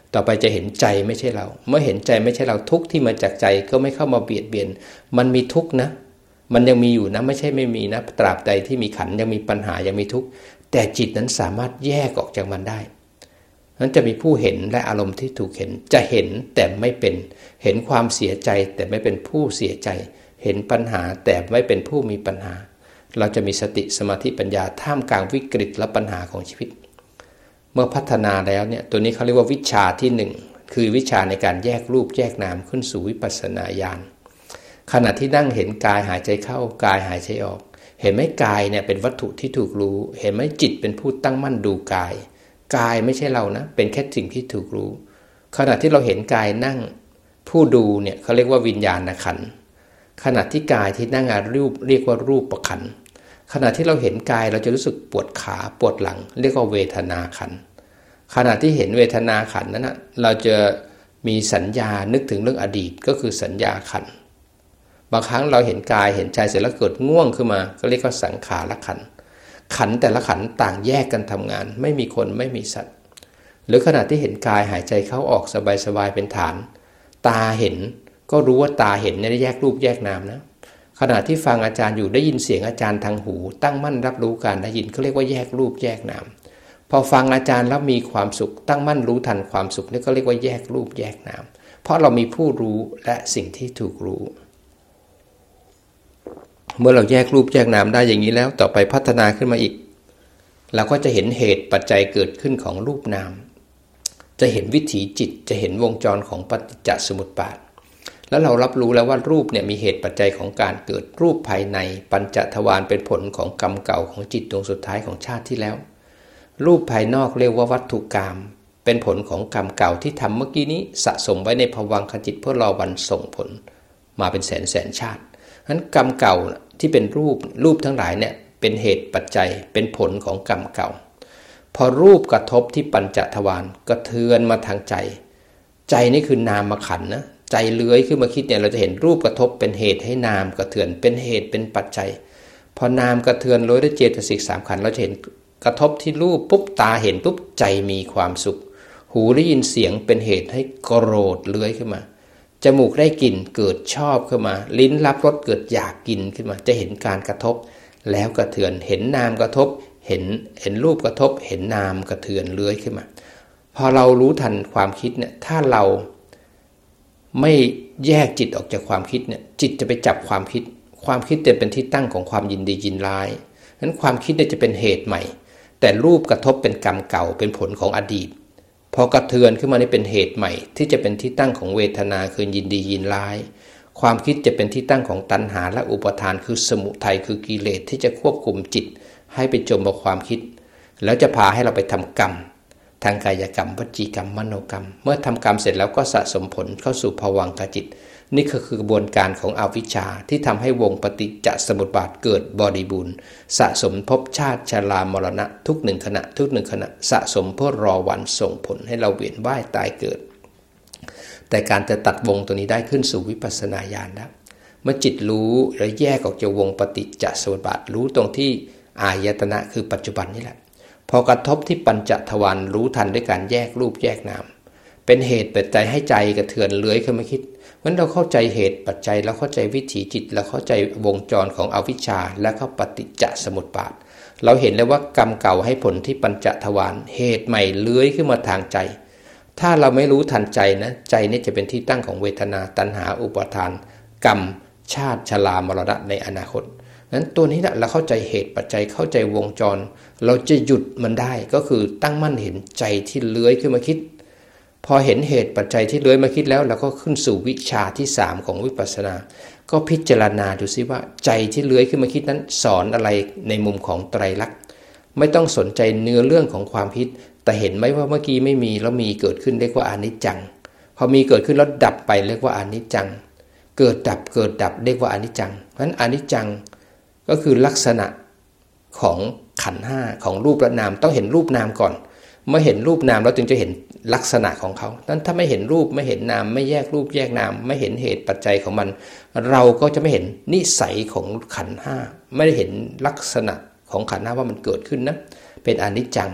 ต่อไปจะเห็นใจไม่ใช่เราเมื่อเห็นใจไม่ใช่เราทุกข์ที่มาจากใจก็ไม่เข้ามาเบียดเบียนมันมีทุกข์นะมันยังมีอยู่นะไม่ใช่ไม่มีนะตราบใดที่มีขันธ์ยังมีปัญหายังมีทุกข์แต่จิตนั้นสามารถแยกออกจากมันได้นั้นจะมีผู้เห็นและอารมณ์ที่ถูกเห็นจะเห็นแต่ไม่เป็นเห็นความเสียใจแต่ไม่เป็นผู้เสียใจเห็นปัญหาแต่ไม่เป็นผู้มีปัญหาเราจะมีสติสมาธิปัญญาท่ามกลางวิกฤตและปัญหาของชีวิตเมื่อพัฒนาแล้วเนี่ยตัวนี้เขาเรียกว่าวิชาที่หนึ่งคือวิชาในการแยกรูปแยกนามขึ้นสู่วิปัสสนาญาณขณะที่นั่งเห็นกายหายใจเข้ากายหายใจออกเห็นไหมกายเนี่ยเป็นวัตถุที่ถูกรู้เห็นไหมจิตเป็นผู้ตั้งมั่นดูกายกายไม่ใช่เรานะเป็นแค่สิ่งที่ถูกรู้ขณะที่เราเห็นกายนั่งผู้ดูเนี่ยเขาเรียกว่าวิญญาณขันธ์ขณะที่กายที่นั่งอารูปเรียกว่ารูปขันธ์ขณะที่เราเห็นกายเราจะรู้สึกปวดขาปวดหลังเรียกว่าเวทนาขันธ์ขณะที่เห็นเวทนาขันธ์นั้นนะเราจะมีสัญญานึกถึงเรื่องอดีตก็คือสัญญาขันธ์บางครั้งเราเห็นกายเห็นใจเสร็จแล้วเกิดง่วงขึ้นมาก็เรียกว่าสังขารขันธ์ขันธ์แต่ละขันธ์ต่างแยกกันทำงานไม่มีคนไม่มีสัตว์หรือขณะที่เห็นกายหายใจเข้าออกสบายๆเป็นฐานตาเห็นก็รู้ว่าตาเห็นเนี่ยแยกรูปแยกนามนะขณะที่ฟังอาจารย์อยู่ได้ยินเสียงอาจารย์ทางหูตั้งมั่นรับรู้การได้ยินก็เรียกว่าแยกรูปแยกนามพอฟังอาจารย์แล้วมีความสุขตั้งมั่นรู้ทันความสุขนี่ก็เรียกว่าแยกรูปแยกนามเพราะเรามีผู้รู้และสิ่งที่ถูกรู้เมื่อเราแยกรูปแยกนามได้อย่างนี้แล้วต่อไปพัฒนาขึ้นมาอีกเราก็จะเห็นเหตุปัจจัยเกิดขึ้นของรูปนามจะเห็นวิถีจิตจะเห็นวงจรของปฏิจจสมุปบาทแล้วเรารับรู้แล้วว่ารูปเนี่ยมีเหตุปัจจัยของการเกิดรูปภายในปัญจทวารเป็นผลของกรรมเก่าของจิตดวงสุดท้ายของชาติที่แล้วรูปภายนอกเรียกว่าวัตถุกรรมเป็นผลของกรรมเก่าที่ทำเมื่อกี้นี้สะสมไว้ในภวังคจิตเพื่อรอวันส่งผลมาเป็นแสนแสนชาตินั้นกรรมเก่าที่เป็นรูปรูปทั้งหลายเนี่ยเป็นเหตุปัจจัยเป็นผลของกรรมเก่าพอรูปกระทบที่ปัญจทวารกระเทือนมาทางใจใจนี่คือนามขันธ์นะใจเลื้อยขึ้นมาคิดเนี่ยเราจะเห็นรูปกระทบเป็นเหตุให้นามกระเทือนเป็นเหตุเป็นปัจจัยพอนามกระเทือนโดยด้วยเจตสิกสามขันธ์เราจะเห็นกระทบที่รูปปุ๊บตาเห็นปุ๊บใจมีความสุขหูได้ยินเสียงเป็นเหตุให้โกรธเลื้อยขึ้นมาจมูกได้กลิ่นเกิดชอบขึ้นมาลิ้นรับรสเกิดอยากกินขึ้นมาจะเห็นการกระทบแล้วกระเทือนเห็นนามกระทบเห็นเห็นรูปกระทบเห็นนามกระเทือนเลื้อยขึ้นมาพอเรารู้ทันความคิดเนี่ยถ้าเราไม่แยกจิตออกจากความคิดเนี่ยจิตจะไปจับความคิดความคิดจะเป็นที่ตั้งของความยินดียินร้ายนั้นความคิดเนี่ยจะเป็นเหตุใหม่แต่รูปกระทบเป็นกรรมเก่าเป็นผลของอดีตพอกระเทือนขึ้นมานี่เป็นเหตุใหม่ที่จะเป็นที่ตั้งของเวทนาคือยินดียินร้ายความคิดจะเป็นที่ตั้งของตัณหาและอุปทานคือสมุทัยคือกิเลสที่จะควบคุมจิตให้ไปจมกับความคิดแล้วจะพาให้เราไปทำกรรมทางกายกรรมวจีกรรมมโนกรรมเมื่อทำกรรมเสร็จแล้วก็สะสมผลเข้าสู่ภวังคจิตนี่ก็คือกระบวนการของอวิชชาที่ทำให้วงปฏิจจสมุปบาทเกิดบริบูรณ์สะสมภพชาติชรามรณะทุกหนึ่งขณะทุกหนึ่งขณะสะสมเพื่อรอวันส่งผลให้เราเวียนว่ายตายเกิดแต่การจะตัดวงตัวนี้ได้ขึ้นสู่วิปัสสนาญาณแล้วเมื่อจิตรู้และแยกออกจากวงปฏิจจสมุปบาทรู้ตรงที่อายตนะคือปัจจุบันนี่แหละพอกระทบที่ปัญจทวารรู้ทันด้วยการแยกรูปแยกนามเป็นเหตุปัจจัยให้ใจกระเทือนเลื้อยขึ้นมาคิดเพราะฉะนั้นเราเข้าใจเหตุปัจจัยเราเข้าใจวิถีจิตเราเข้าใจวงจรของอวิชชาและเข้าปฏิจจสมุปบาทเราเห็นเลยว่ากรรมเก่าให้ผลที่ปัญจทวารเหตุใหม่เลื้อยขึ้นมาทางใจถ้าเราไม่รู้ทันใจนะใจนี่จะเป็นที่ตั้งของเวทนาตัณหาอุปาทานกรรมชาติชรามรณะในอนาคตนั้นตัวนี้แหละเราเข้าใจเหตุปัจจัยเข้าใจวงจรเราจะหยุดมันได้ก็คือตั้งมั่นเห็นใจที่เลื้อยขึ้นมาคิดพอเห็นเหตุปัจจัยที่เลื้อยมาคิดแล้วเราก็ขึ้นสู่วิชาที่สามของวิปัสสนาก็พิจารณาดูซิว่าใจที่เลื้อยขึ้นมาคิดนั้นสอนอะไรในมุมของไตรลักษณ์ไม่ต้องสนใจเนื้อเรื่องของความคิดแต่เห็นไหมว่าเมื่อกี้ไม่มีแล้วมีเกิดขึ้นเรียกว่าอนิจจังพอมีเกิดขึ้นแล้วดับไปเรียกว่าอนิจจังเกิดดับเกิดดับเรียกว่าอนิจจังเพราะฉะนั้นอนิจจังก็คือลักษณะของขันธ์ห้าของรูปและนามต้องเห็นรูปนามก่อนเมื่อเห็นรูปนามแล้วจึงจะเห็นลักษณะของเขานั้นถ้าไม่เห็นรูปไม่เห็นนามไม่แยกรูปแยกนามไม่เห็นเหตุปัจจัยของมันเราก็จะไม่เห็นนิสัยของขันธ์ห้าไม่ได้เห็นลักษณะของขันธ์ห้าว่ามันเกิดขึ้นนะเป็นอนิจจัง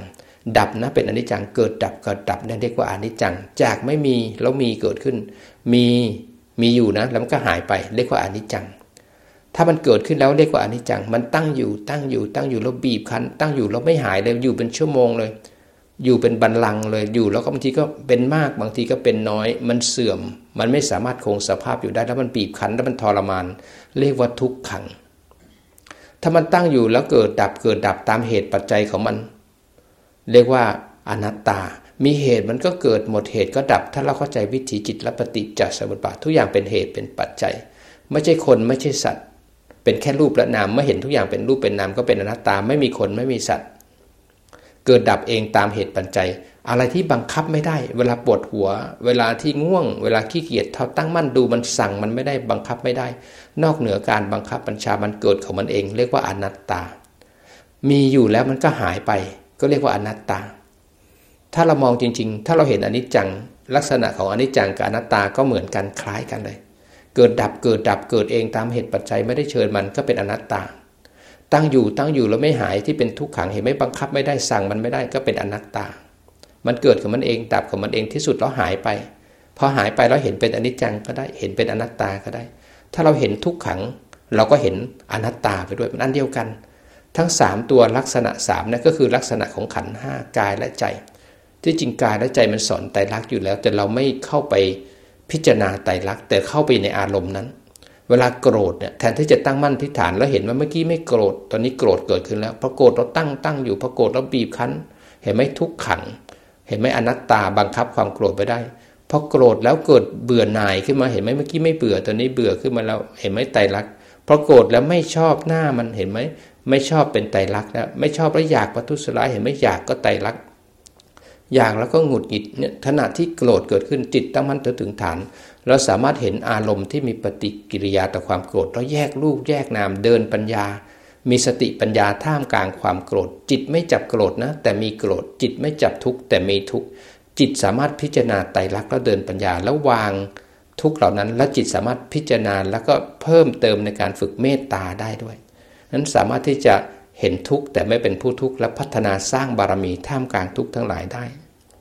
ดับนะเป็นอนิจจังเกิดดับเกิดดับนั่นเรียกว่าอนิจจังจากไม่มีแล้วมีเกิดขึ้นมีมีอยู่นะแล้วมันก็หายไปเรียกว่าอนิจจังถ้ามันเกิดขึ้นแล้วเรียกว่าอนิจจังมันตั้งอยู่ตั้งอยู่ตั้งอยู่แล้วบีบคั้นตั้งอยู่แล้วไม่หายเลยอยู่เป็นชั่วโมงเลยอยู่เป็นบัลลังก์เลยอยู่แล้วก็บางทีก็เป็นมากบางทีก็เป็นน้อยมันเสื่อมมันไม่สามารถคงสภาพอยู่ได้แล้วมันบีบคั้นแล้วมันทรมานเรียกว่าทุกขังถ้ามันตั้งอยู่แล้วเกิดดับเกิดดับตามเหตุปัจจัยของมันเรียกว่าอนัตตามีเหตุมันก็เกิดหมดเหตุก็ดับถ้าเราเข้าใจวิถีจิตและปฏิจจสมุปบาททุกอย่างเป็นเหตุเป็นปัจจัยไม่ใช่คนไม่ใช่สัตว์เป็นแค่รูปและนามเมื่อเห็นทุกอย่างเป็นรูปเป็นนามก็เป็นอนัตตาไม่มีคนไม่มีสัตว์เกิดดับเองตามเหตุปัจจัยอะไรที่บังคับไม่ได้เวลาปวดหัวเวลาที่ง่วงเวลาขี้เกียจเท่าตั้งมั่นดูมันสั่งมันไม่ได้บังคับไม่ได้นอกเหนือการบังคับบัญชามันเกิดของมันเองเรียกว่าอนัตตามีอยู่แล้วมันก็หายไปก็เรียกว่าอนัตตาถ้าเรามองจริงๆถ้าเราเห็นอนิจจังลักษณะของอนิจจังกับอนัตตาก็เหมือนกันคล้ายกันเลยเกิดดับเกิดดับเกิดเองตามเหตุปัจจัยไม่ได้เชิญมันก็เป็นอนัตตาตั้งอยู่ตั้งอยู่แล้วไม่หายที่เป็นทุกขังเห็นไม่บังคับไม่ได้สั่งมันไม่ได้ก็เป็นอนัตตามันเกิดของมันเองดับของมันเองที่สุดแล้วหายไปพอหายไปแล้วเห็นเป็นอนิจจังก็ได้เห็นเป็นอนัตตาก็ได้ถ้าเราเห็นทุกขังเราก็เห็นอนัตตาไปด้วยมันอันเดียวกันทั้งสามตัวลักษณะสามนั่นก็คือลักษณะของขันธ์ห้ากายและใจที่จริงกายและใจมันสอนไตรลักษณ์อยู่แล้วแต่เราไม่เข้าไปพิจารณาไตรลักษณ์แต่เข้าไปในอารมณ์นั้นเวลาโกรธเนี่ยแทนที่จะตั้งมั่นที่ฐานแล้วเห็นว่าเมื่อกี้ไม่โกรธตอนนี้โกรธเกิดขึ้นแล้วพอโกรธเราตั้งตั้งอยู่พอโกรธเราบีบคั้นเห็นไหมทุกขังเห็นไหมอนัตตาบังคับความโกรธไปได้พอโกรธแล้วเกิดเบื่อหน่ายขึ้นมาเห็นไหมเมื่อกี้ไม่เบื่อตอนนี้เบื่อขึ้นมาแล้วเห็นไหมไตรลักษณ์พอโกรธแล้วไม่ชอบหน้ามันเห็นไหมไม่ชอบเป็นไตรลักษณ์แล้วไม่ชอบแล้วอยากประทุษร้ายเห็นไหมอยากก็ไตรลักษณ์อยากแล้วก็หงุดหงิดเนี่ยขณะที่โกรธเกิดขึ้นจิตตั้งมั่นถึงฐานเราสามารถเห็นอารมณ์ที่มีปฏิกิริยาต่อความโกรธแล้วแยกรูปแยกนามเดินปัญญามีสติปัญญาท่ามกลางความโกรธจิตไม่จับโกรธนะแต่มีโกรธจิตไม่จับทุกข์แต่มีทุกข์จิตสามารถพิจารณาไตรลักษณ์แล้วเดินปัญญาแล้ววางทุกข์เหล่านั้นและจิตสามารถพิจารณาแล้วก็เพิ่มเติมในการฝึกเมตตาได้ด้วยนั้นสามารถที่จะเห็นทุกข์แต่ไม่เป็นผู้ทุกข์และพัฒนาสร้างบารมีท่ามกลางทุกข์ทั้งหลายได้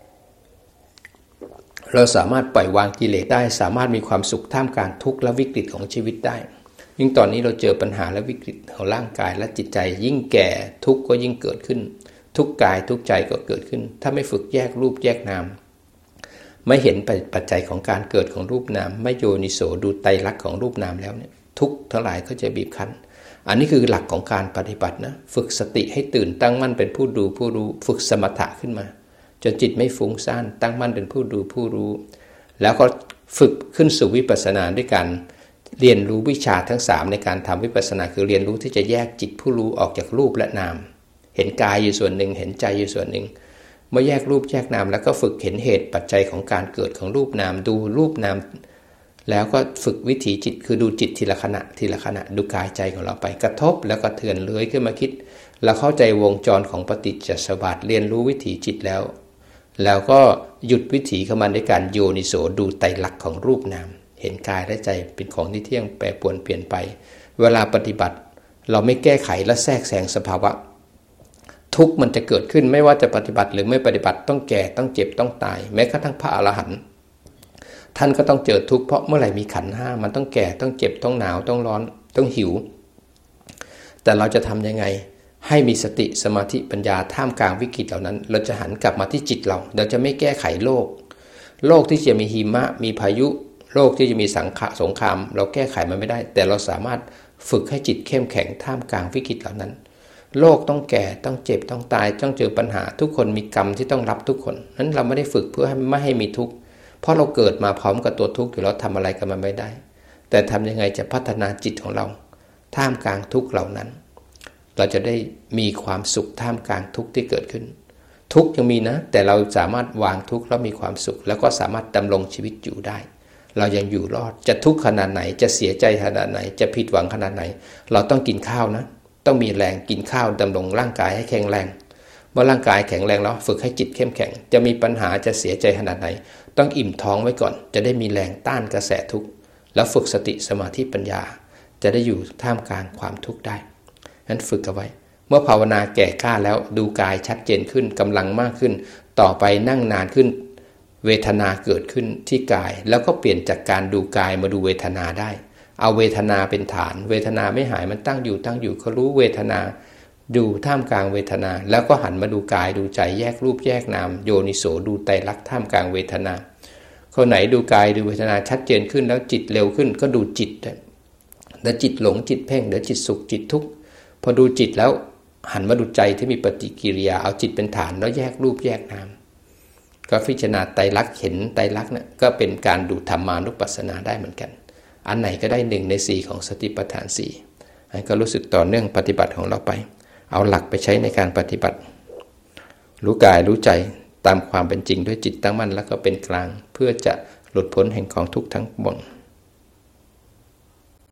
เราสามารถปล่อยวางกิเลสได้สามารถมีความสุขท่ามกลางทุกข์และวิกฤตของชีวิตได้ยิ่งตอนนี้เราเจอปัญหาและวิกฤตของร่างกายและจิตใจยิ่งแก่ทุกข์ก็ยิ่งเกิดขึ้นทุกกายทุกใจก็เกิดขึ้นถ้าไม่ฝึกแยกรูปแยกนามไม่เห็นปัจจัยของการเกิดของรูปนามไม่โยนิโสดูไตรลักษณ์ของรูปนามแล้วเนี่ยทุกข์ทั้งหลายก็จะบีบคั้นอันนี้คือหลักของการปฏิบัตินะฝึกสติให้ตื่นตั้งมั่นเป็นผู้ดูผู้รู้ฝึกสมถะขึ้นมาจนจิตไม่ฟุ้งซ่านตั้งมั่นเป็นผู้ดูผู้รู้แล้วก็ฝึกขึ้นสู่วิปัสสนาด้วยการเรียนรู้วิชาทั้งสามในการทำวิปัสสนาคือเรียนรู้ที่จะแยกจิตผู้รู้ออกจากรูปและนามเห็นกายอยู่ส่วนหนึ่งเห็นใจอยู่ส่วนหนึ่งเมื่อแยกรูปแยกนามแล้วก็ฝึกเห็นเหตุปัจจัยของการเกิดของรูปนามดูรูปนามแล้วก็ฝึกวิถีจิตคือดูจิตทีละขณะทีละขณะดูกายใจของเราไปกระทบแล้วก็เถื่อนเลื้อยขึ้นมาคิดแล้วเข้าใจวงจรของปฏิจจสมุปบาทเรียนรู้วิถีจิตแล้วแล้วก็หยุดวิถีของมันด้วยการโยนิโสดูไตรลักษณ์ของรูปนามเห็นกายและใจเป็นของที่เที่ยงแปรปรวนเปลี่ยนไปเวลาปฏิบัติเราไม่แก้ไขและแทรกแซงสภาวะทุกข์มันจะเกิดขึ้นไม่ว่าจะปฏิบัติหรือไม่ปฏิบัติต้องแก่ต้องเจ็บต้องตายแม้กระทั่งพระอรหันต์ท่านก็ต้องเจอทุกข์เพราะเมื่อไหร่มีขันธ์ห้ามันต้องแก่ต้องเจ็บต้องหนาวต้องร้อนต้องหิวแต่เราจะทำยังไงให้มีสติสมาธิปัญญาท่ามกลางวิกฤตเหล่านั้นเราจะหันกลับมาที่จิตเราเราจะไม่แก้ไขโลกโลกที่จะมีหิมะมีพายุโลกที่จะมีสังขะสงครามเราแก้ไขมันไม่ได้แต่เราสามารถฝึกให้จิตเข้มแข็งท่ามกลางวิกฤตเหล่านั้นโลกต้องแก่ต้องเจ็บต้องตายต้องเจอปัญหาทุกคนมีกรรมที่ต้องรับทุกคนนั้นเราไม่ได้ฝึกเพื่อให้ไม่ให้มีทุกข์เพราะเราเกิดมาพร้อมกับตัวทุกข์อยู่แล้วทำอะไรกับมันไม่ได้แต่ทำยังไงจะพัฒนาจิตของเราท่ามกลางทุกข์เหล่านั้นเราจะได้มีความสุขท่ามกลางทุกข์ที่เกิดขึ้นทุกข์ยังมีนะแต่เราสามารถวางทุกข์แล้วมีความสุขแล้วก็สามารถดำรงชีวิตอยู่ได้เรายังอยู่รอดจะทุกข์ขนาดไหนจะเสียใจขนาดไหนจะผิดหวังขนาดไหนเราต้องกินข้าวนะต้องมีแรงกินข้าวดำรงร่างกายให้แข็งแรงเมื่อร่างกายแข็งแรงแล้วฝึกให้จิตเข้มแข็งจะมีปัญหาจะเสียใจขนาดไหนต้องอิ่มท้องไว้ก่อนจะได้มีแรงต้านกระแสทุกข์แล้วฝึกสติสมาธิปัญญาจะได้อยู่ท่ามกลางความทุกข์ได้นั้นฝึกเอาไว้เมื่อภาวนาแก่กล้าแล้วดูกายชัดเจนขึ้นกำลังมากขึ้นต่อไปนั่งนานขึ้นเวทนาเกิดขึ้นที่กายแล้วก็เปลี่ยนจากการดูกายมาดูเวทนาได้เอาเวทนาเป็นฐานเวทนาไม่หายมันตั้งอยู่ตั้งอยู่เขารู้เวทนาดูท่ามกลางเวทนาแล้วก็หันมาดูกายดูใจแยกรูปแยกนามโยนิโสดูไตรลักษณ์ท่ามกลางเวทนาคนไหนดูกายดูเวทนาชัดเจนขึ้นแล้วจิตเร็วขึ้นก็ดูจิตแล้วจิตหลงจิตเพ่งเดี๋ยวจิตสุขจิตทุกข์พอดูจิตแล้วหันมาดูใจที่มีปฏิกิริยาเอาจิตเป็นฐานแล้วแยกรูปแยกนามก็พิจารณาไตรลักษณ์เห็นไตรลักษณ์เนี่ยก็เป็นการดูธรรมานุปัสสนาได้เหมือนกันอันไหนก็ได้หนึ่งในสี่ของสติปัฏฐานสี่ก็รู้สึกต่อเนื่องปฏิบัติของเราไปเอาหลักไปใช้ในการปฏิบัติรู้กายรู้ใจตามความเป็นจริงด้วยจิตตั้งมั่นแล้วก็เป็นกลางเพื่อจะหลุดพ้นแห่งกองทุกข์ทั้งปวง